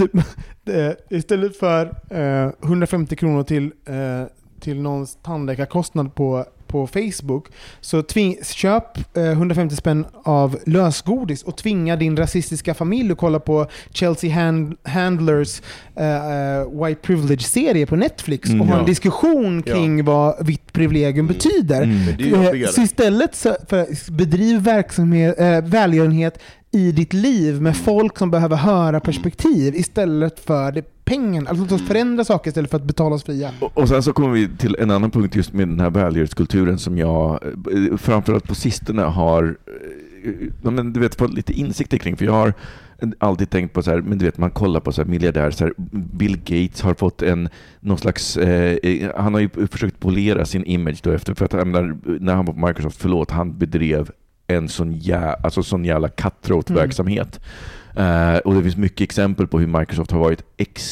Speaker 6: istället för 150 kronor till någons tandläkarkostnad på på Facebook, så köp 150 spänn av lösgodis och tvinga din rasistiska familj att kolla på Chelsea Handlers White Privilege-serie på Netflix och ha en diskussion kring vad vitt privilegium betyder. Så istället för bedriv välgörenhet i ditt liv med folk som behöver höra perspektiv istället för det pengen. Alltså låt oss förändra saker istället för att betala oss fria.
Speaker 4: Och sen så kommer vi till en annan punkt just med den här välgörenhetskulturen som jag framförallt på sistone har du vet, fått lite insikter kring. För jag har alltid tänkt på så här, men du vet, man kollar på så här miljardär, så här, Bill Gates har fått någon slags han har ju försökt polera sin image då efter, för att när han var på Microsoft, han bedrev en sån jävla cutthroat-verksamhet. Och det finns mycket exempel på hur Microsoft har varit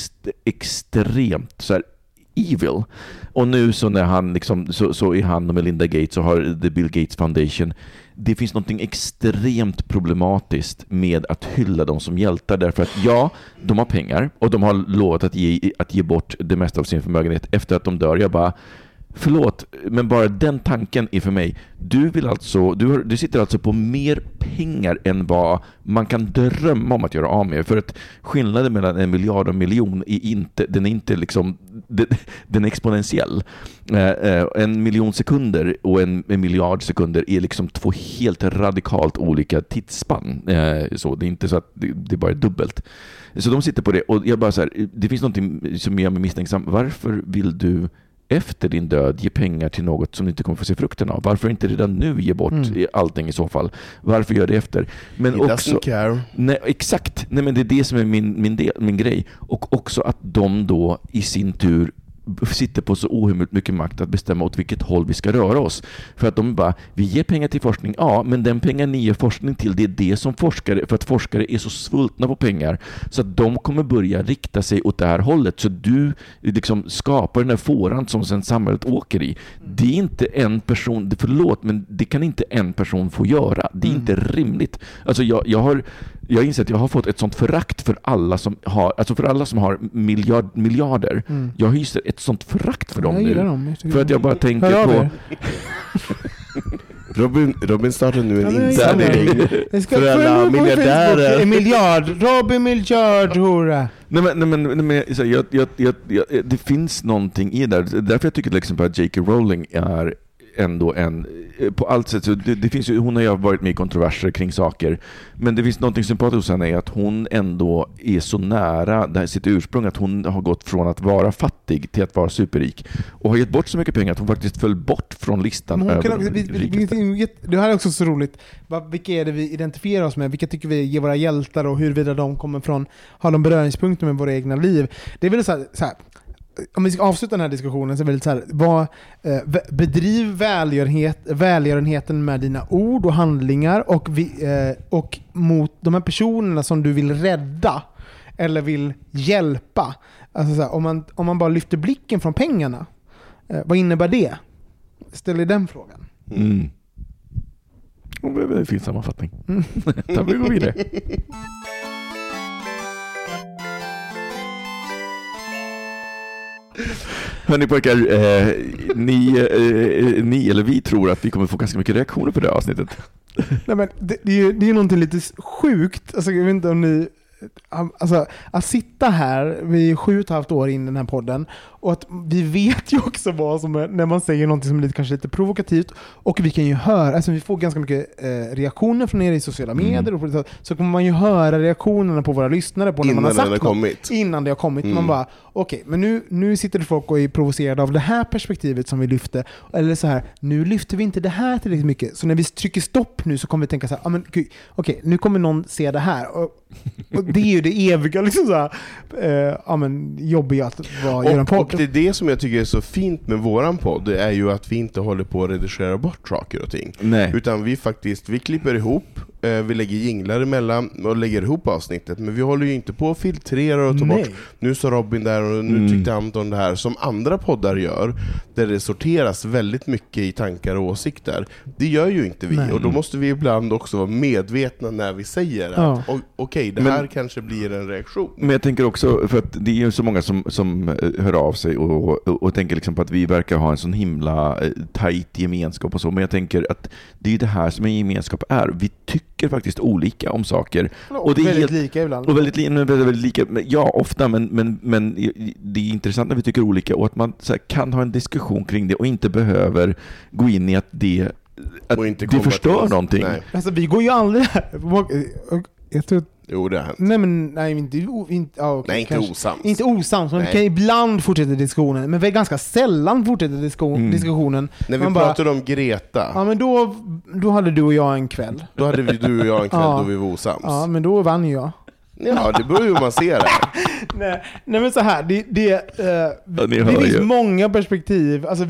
Speaker 4: extremt så här evil. Och nu så när han liksom, så är han och Melinda Gates och har The Bill Gates Foundation. Det finns någonting extremt problematiskt med att hylla dem som hjältar, därför att de har pengar och de har lovat att ge bort det mesta av sin förmögenhet efter att de dör. Jag bara, förlåt, men bara den tanken är för mig. Du sitter alltså på mer pengar än vad man kan drömma om att göra av med. För att skillnaden mellan 1 miljard och 1 miljon är inte liksom, den är exponentiell. 1 miljon sekunder och 1 miljard sekunder är liksom 2 helt radikalt olika tidsspann. Så det är inte så att det bara är dubbelt. Så de sitter på det, och jag bara så här, det finns någonting som gör mig misstänksam. Varför vill du efter din död ge pengar till något som du inte kommer få se frukten av? Varför inte redan nu ge bort allting i så fall? Varför gör det efter? Men också, nej, exakt. Nej, men det är det som är min grej. Och också att de då i sin tur sitter på så ohemult mycket makt att bestämma åt vilket håll vi ska röra oss. För att de bara, vi ger pengar till forskning, men den pengar ni ger forskning till, det är det som forskare, för att forskare är så svultna på pengar så att de kommer börja rikta sig åt det här hållet. Så du liksom skapar den här fåran som sen samhället åker i. Det är inte en person, förlåt, men det kan inte en person få göra. Det är inte rimligt. Alltså jag inser att jag har fått ett sånt förakt för alla som har miljarder. Jag hyser ett sånt förakt för dem nu. För att jag bara tänker på
Speaker 5: Robin startar nu en insamling för alla miljardärer.
Speaker 6: Robin miljard, hurra.
Speaker 4: Nej men det finns någonting i det där. Därför jag tycker till exempel att J.K. Rowling är ändå på allt sätt, så det finns ju, hon har ju varit med i kontroverser kring saker, men det finns någonting sympatiskt hos henne, är att hon ändå är så nära sitt ursprung, att hon har gått från att vara fattig till att vara superrik och har gett bort så mycket pengar att hon faktiskt föll bort från listan.
Speaker 6: Det här är också så roligt. Vilka är det vi identifierar oss med? Vilka tycker vi ger våra hjältar, och huruvida de kommer från, har de beröringspunkter med våra egna liv? Det är väl så här, om vi ska avsluta den här diskussionen, så är det väldigt så här, bedriv välgörenheten med dina ord och handlingar, och mot de här personerna som du vill rädda eller vill hjälpa. Alltså så här, om man bara lyfter blicken från pengarna, vad innebär det? Ställ dig den frågan.
Speaker 4: Det finns sammanfattning. Då vi går vidare. Hörni pojkar, ni eller vi tror att vi kommer få ganska mycket reaktioner på det här avsnittet.
Speaker 6: Nej, men det är ju någonting lite sjukt. Alltså, jag vet inte om ni... Alltså, att sitta här, vi är 7,5 år in i den här podden, och att vi vet ju också vad som är, när man säger någonting som är kanske lite provokativt, och vi kan ju höra, alltså vi får ganska mycket reaktioner från er i sociala medier, och så kommer man ju höra reaktionerna på våra lyssnare på när man har sagt något, innan det har kommit. Man bara, okej, men nu sitter det folk och är provocerade av det här perspektivet som vi lyfter, eller så här, nu lyfter vi inte det här tillräckligt mycket, så när vi trycker stopp nu så kommer vi tänka så här, okej, nu kommer någon se det här, och det är ju det eviga liksom så här, jobbiga att göra en podd.
Speaker 5: Och det är det som jag tycker är så fint med våran podd, det är ju att vi inte håller på att redigera bort saker och ting.
Speaker 4: Nej.
Speaker 5: Utan vi klipper ihop vi lägger jinglar emellan och lägger ihop avsnittet, men vi håller ju inte på att filtrera och ta bort. Nu sa Robin där och nu tyckte Anton det här, som andra poddar gör, där det sorteras väldigt mycket i tankar och åsikter. Det gör ju inte vi, och då måste vi ibland också vara medvetna när vi säger att okej, det här kanske blir en reaktion.
Speaker 4: Men jag tänker också, för att det är ju så många som hör av sig och tänker liksom på att vi verkar ha en sån himla tajt gemenskap och så, men jag tänker att det är det här som en gemenskap är. Vi tycker faktiskt olika om saker.
Speaker 6: Och det är väldigt lika ibland.
Speaker 4: Och väldigt lika. Ja, ofta, men det är intressant när vi tycker olika, och att man så här, kan ha en diskussion kring det och inte behöver gå in i att det förstör någonting.
Speaker 5: Nej.
Speaker 6: Alltså, vi går ju aldrig jag tror
Speaker 5: Jo, det har hänt.
Speaker 6: Inte
Speaker 5: osams.
Speaker 6: Inte osams, men vi kan ibland fortsätta diskussionen, men vi ganska sällan fortsätter diskussionen.
Speaker 5: När vi pratade om Greta.
Speaker 6: Ja, men då hade du och jag en kväll.
Speaker 5: Då hade du och jag en kväll då vi var osams.
Speaker 6: Ja, men då vann jag.
Speaker 5: Ja, det beror ju hur man ser det.
Speaker 6: Nej, men så här, det finns många perspektiv. Alltså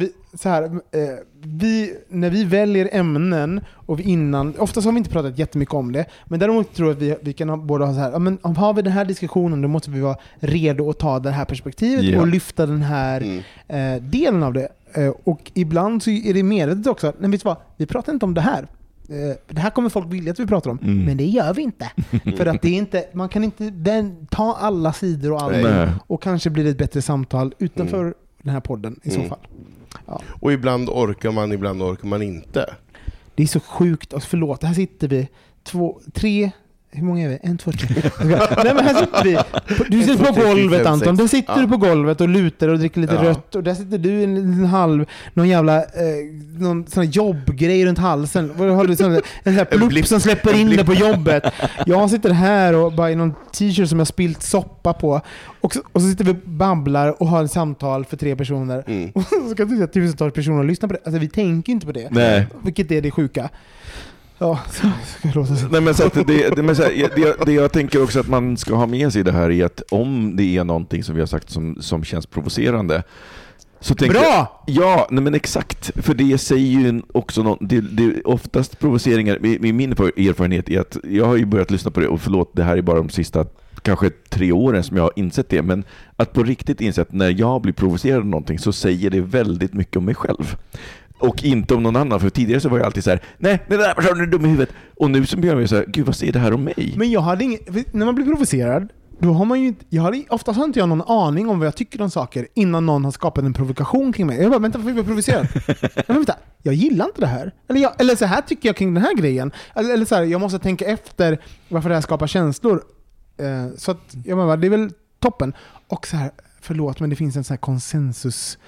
Speaker 6: när vi väljer ämnen och oftast har vi inte pratat jättemycket om det, men däremot tror jag att vi kan både ha så här, men om har vi den här diskussionen, då måste vi vara redo att ta det här perspektivet och lyfta den här delen av det. Och ibland så är det medvetet också, men vet du vad, vi pratar inte om det här. Det här kommer folk vilja att vi pratar om, men det gör vi inte. För att det är inte, man kan inte ta alla sidor och allt, och kanske blir det ett bättre samtal utanför den här podden i så fall. Ja.
Speaker 5: Och ibland orkar man, ibland orkar man inte.
Speaker 6: Det är så sjukt, och förlåt, här sitter vi 2, 3, hur många är vi? 1, 2, 3. Nej, men här sitter vi. Du sitter på golvet, Anton. Där sitter du på golvet och lutar och dricker lite rött. Och där sitter du i en halv, någon jävla någon sån här jobbgrej runt halsen. Vad har du, en sån här plupp som släpper in det på jobbet. Jag sitter här och bara i någon t-shirt som jag spilt soppa på. Och så sitter vi och babblar och har en samtal för 3 personer. Och så ska du säga tusentals personer och lyssna på det. Alltså vi tänker inte på det.
Speaker 4: Nej.
Speaker 6: Vilket är det sjuka. Ja,
Speaker 4: nej, men så att det jag tänker också att man ska ha med sig i det här är att om det är någonting som vi har sagt som känns provocerande, så tänker
Speaker 6: bra!
Speaker 4: Men exakt, för det säger ju också det oftast provoceringar. Min erfarenhet är att jag har ju börjat lyssna på det, och förlåt, det här är bara de sista kanske 3 åren som jag har insett det, men att på riktigt insett när jag blir provocerad av någonting, så säger det väldigt mycket om mig själv. Och inte om någon annan, för tidigare så var jag alltid så här: nej, den där personen är dum i huvudet. Och nu så blir jag så här: gud, vad säger det här om mig?
Speaker 6: Men jag hade när man blir provocerad, då har man ju oftast har inte jag någon aning om vad jag tycker om saker innan någon har skapat en provokation kring mig. Jag bara, vänta, varför blir jag provocerad? Vänta, jag gillar inte det här. Eller så här tycker jag kring den här grejen. Eller så här, jag måste tänka efter varför det här skapar känslor. Så att, jag bara, det är väl toppen. Och så här, förlåt, men det finns en så här konsensus.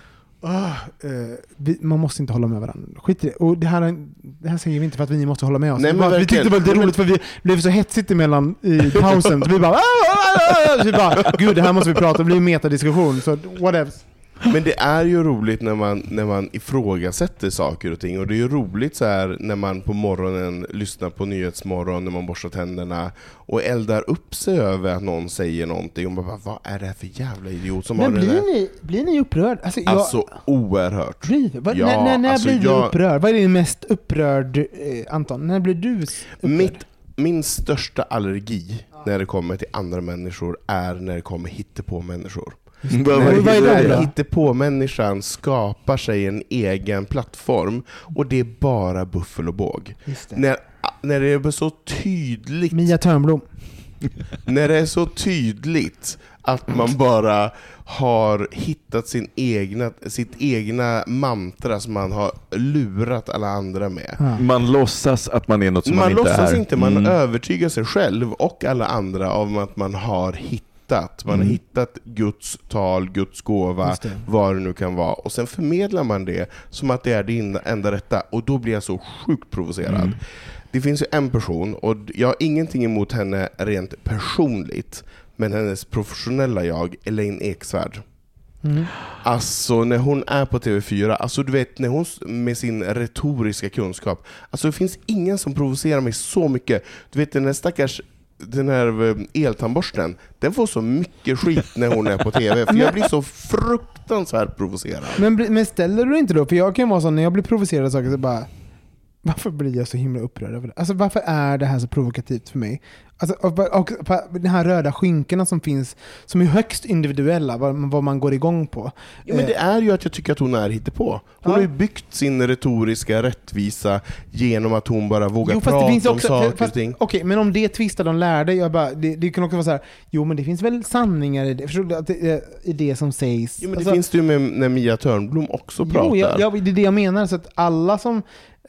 Speaker 6: Man måste inte hålla med varandra. Skit i det. Och det här säger vi inte för att vi måste hålla med oss.
Speaker 5: Nej, men
Speaker 6: vi tyckte det var lite roligt för vi blev så hetsigt emellan i pausen. Så vi bara, gud, det här måste vi prata om. Det blir en metadiskussion. Så whatever.
Speaker 5: Men det är ju roligt när man ifrågasätter saker och ting. Och det är ju roligt så här när man på morgonen lyssnar på Nyhetsmorgon, när man borstar tänderna och eldar upp sig över att någon säger någonting. Och man bara, vad är det här för jävla idiot som
Speaker 6: men
Speaker 5: har
Speaker 6: blir ni upprörd?
Speaker 5: Alltså oerhört.
Speaker 6: När blir du upprörd? Vad är din mest upprörd, Anton? När blir du upprörd?
Speaker 5: Min största allergi när det kommer till andra människor är när det kommer hittepå människor. När hittepå-människan skapar sig en egen plattform och det är bara buffel och båg. När det är så tydligt,
Speaker 6: Mia Törnblom.
Speaker 5: när det är så tydligt att man bara har hittat sitt egna mantra som man har lurat alla andra med.
Speaker 4: Man låtsas att man är något som man inte är.
Speaker 5: Man låtsas inte, man övertygar sig själv och alla andra om att man har har hittat Guds tal, Guds gåva, vad det nu kan vara. Och sen förmedlar man det som att det är det enda rätta. Och då blir jag så sjukt provocerad. Det finns ju en person, och jag har ingenting emot henne rent personligt, men hennes professionella jag, Elaine Eksvärd. Alltså när hon är på TV4, alltså du vet, när hon med sin retoriska kunskap, alltså det finns ingen som provocerar mig så mycket. Du vet, den här eltandborsten, den får så mycket skit när hon är på TV, för jag blir så fruktansvärt provocerad.
Speaker 6: Men ställer du inte då? För jag kan vara så, när jag blir provocerad av saker så bara, Varför blir jag så himla upprörd över det? Alltså varför är det här så provokativt för mig? Alltså, och den här röda skinkorna som finns, som är högst individuella, vad man går igång på.
Speaker 5: Ja, men det är ju att jag tycker att hon är hittepå. Hon har ju byggt sin retoriska rättvisa genom att hon bara vågar prata det finns också, om saker och ting.
Speaker 6: Okej, men om det tvistar de lärde, det kan också vara så här, jo men det finns väl sanningar i det, förstår du, att i det som sägs.
Speaker 5: Jo, men det finns det ju med när Mia Törnblom också pratar.
Speaker 6: Jo, det är det jag menar, så att alla som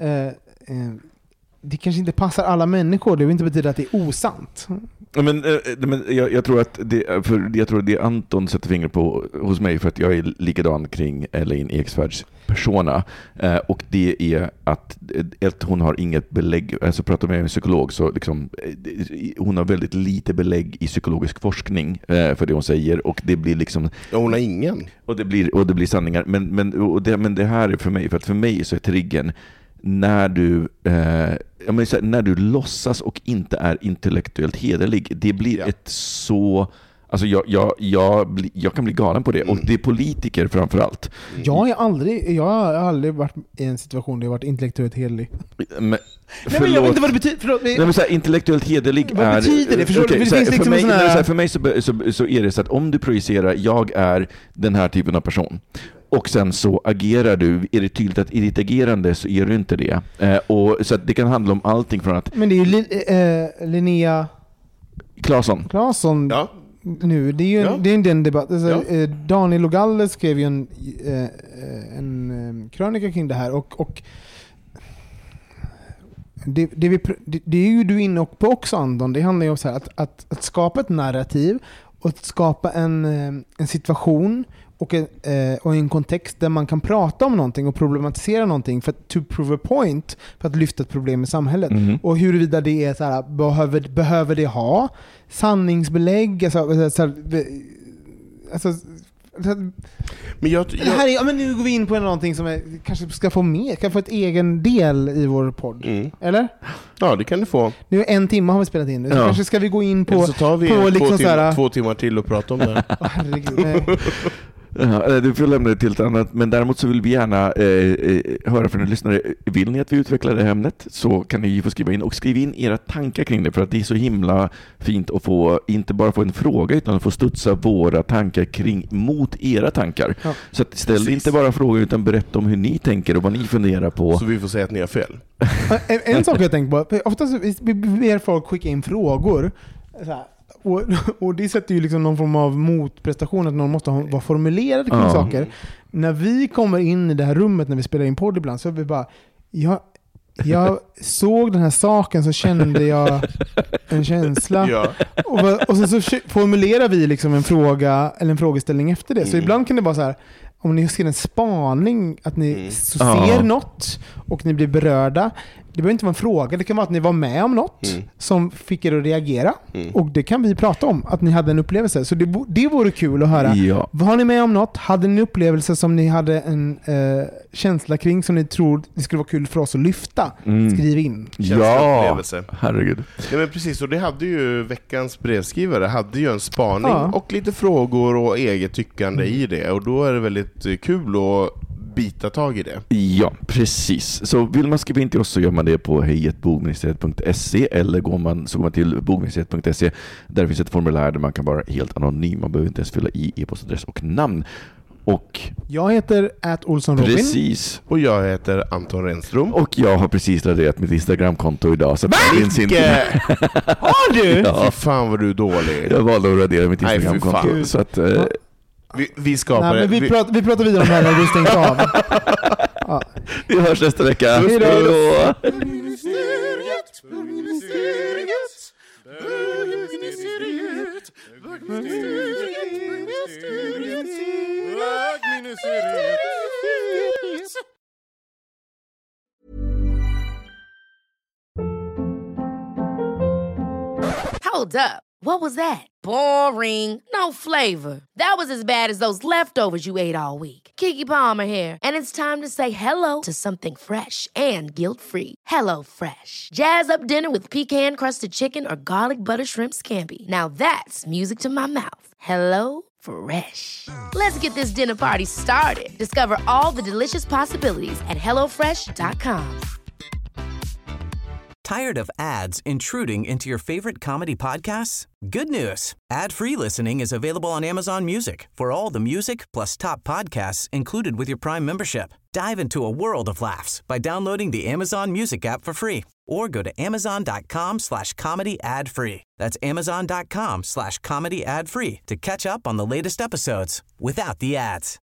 Speaker 6: det kanske inte passar alla människor, det vill inte betyda att det är osant.
Speaker 4: Men jag tror att det Anton sätter fingret på hos mig, för att jag är likadan kring Elaine Eksvärds persona, och det är att hon har inget belägg, alltså pratar med en psykolog så liksom, hon har väldigt lite belägg i psykologisk forskning för det hon säger, och det blir liksom,
Speaker 5: ja, hon har ingen,
Speaker 4: och det blir sanningar, men det här är för mig, för att för mig så är triggen när du låtsas och inte är intellektuellt hederlig. Det blir ett så... Alltså jag kan bli galen på det. Och det är politiker framförallt.
Speaker 6: Jag har aldrig varit i en situation där jag varit intellektuellt hederlig.
Speaker 4: Men,
Speaker 6: nej, men jag vet inte vad det betyder. Förlåt.
Speaker 4: Nej, men så här, intellektuellt hederlig
Speaker 6: vad
Speaker 4: är...
Speaker 6: Vad betyder det? Förstår
Speaker 4: okay,
Speaker 6: du?
Speaker 4: För
Speaker 6: liksom
Speaker 4: mig så är det så att om du projicerar, jag är den här typen av person. Och sen så agerar du, är det tydligt att i ditt agerande så är du inte det. Och så att det kan handla om allting från att...
Speaker 6: Men det är ju Linnea Claesson.
Speaker 5: Ja.
Speaker 6: Nu, det är ju den debatt. Alltså, Daniel Logalle skrev ju en krönika kring det här, och det är ju du inne på också, Anton. Det handlar ju om så här, att skapa ett narrativ och att skapa en situation och en kontext där man kan prata om någonting och problematisera någonting för att to prove a point, för att lyfta ett problem i samhället. Och huruvida det är så här, behöver det ha sanningsbelägg, men nu går vi in på någonting som kanske ska få ett egen del i vår podd. Eller?
Speaker 5: Ja, det kan du få.
Speaker 6: Nu är 1 timme har vi spelat in. Så kanske ska vi gå in på...
Speaker 5: Eller så tar vi
Speaker 6: liksom
Speaker 5: 2 timmar till och prata om det.
Speaker 6: Herregud, nej.
Speaker 4: Ja, du får lämna det till ett annat, men däremot så vill vi gärna höra från en lyssnare. Vill ni att vi utvecklar det här ämnet, så kan ni få skriva in era tankar kring det, för att det är så himla fint att få, inte bara få en fråga utan att få studsa våra tankar mot era tankar. Ja. Så att ställ inte bara frågor utan berätta om hur ni tänker och vad ni funderar på.
Speaker 5: Så vi får säga att ni har fel.
Speaker 6: En sak jag tänkt på, oftast vi ber folk skicka in frågor så här. Och det sätter ju liksom någon form av motprestation, att någon måste vara formulerad kring saker. När vi kommer in i det här rummet när vi spelar in podd ibland, så är vi bara, jag såg den här saken, så kände jag en känsla. Ja. Och sen så formulerar vi liksom en fråga eller en frågeställning efter det. Så ibland kan det vara så här, om ni ser en spaning, att ni ser något och ni blir berörda. Det behöver inte vara en fråga, det kan vara att ni var med om något som fick er att reagera. Och det kan vi prata om, att ni hade en upplevelse. Så det vore kul att höra. Ja. Var ni med om något? Hade ni en upplevelse som ni hade en känsla kring, som ni tror det skulle vara kul för oss att lyfta? Skriv in.
Speaker 4: Ja, herregud.
Speaker 5: Ja, men precis, och det hade ju veckans brevskrivare hade ju en spaning och lite frågor och eget tyckande i det. Och då är det väldigt kul att bita tag i det.
Speaker 4: Ja, precis. Så vill man skriva in till oss, så gör man det på hejatbogministeriet.se, eller går man till bogministeriet.se. Där finns ett formulär där man kan vara helt anonym. Man behöver inte ens fylla i e-postadress och namn. Och
Speaker 6: jag heter @olssonrobin.
Speaker 4: Precis.
Speaker 5: Och jag heter Anton Renström.
Speaker 4: Och jag har precis raderat mitt Instagramkonto idag, så finns inte.
Speaker 6: Har du?
Speaker 5: Ja. Fy fan vad du är dålig.
Speaker 4: Jag valde att radera mitt Instagramkonto, så att
Speaker 5: vi skapar
Speaker 6: det. Vi pratar vidare om det här när du stängt av.
Speaker 4: Ja. Vi hörs nästa vecka.
Speaker 6: Hej då.
Speaker 1: Hold up. What was that? Boring. No flavor. That was as bad as those leftovers you ate all week. Keke Palmer here, and it's time to say hello to something fresh and guilt-free. Hello Fresh. Jazz up dinner with pecan-crusted chicken or garlic butter shrimp scampi. Now that's music to my mouth. Hello Fresh. Let's get this dinner party started. Discover all the delicious possibilities at hellofresh.com.
Speaker 8: Tired of ads intruding into your favorite comedy podcasts? Good news. Ad-free listening is available on Amazon Music for all the music plus top podcasts included with your Prime membership. Dive into a world of laughs by downloading the Amazon Music app for free or go to amazon.com/comedy ad-free. That's amazon.com/comedy ad-free to catch up on the latest episodes without the ads.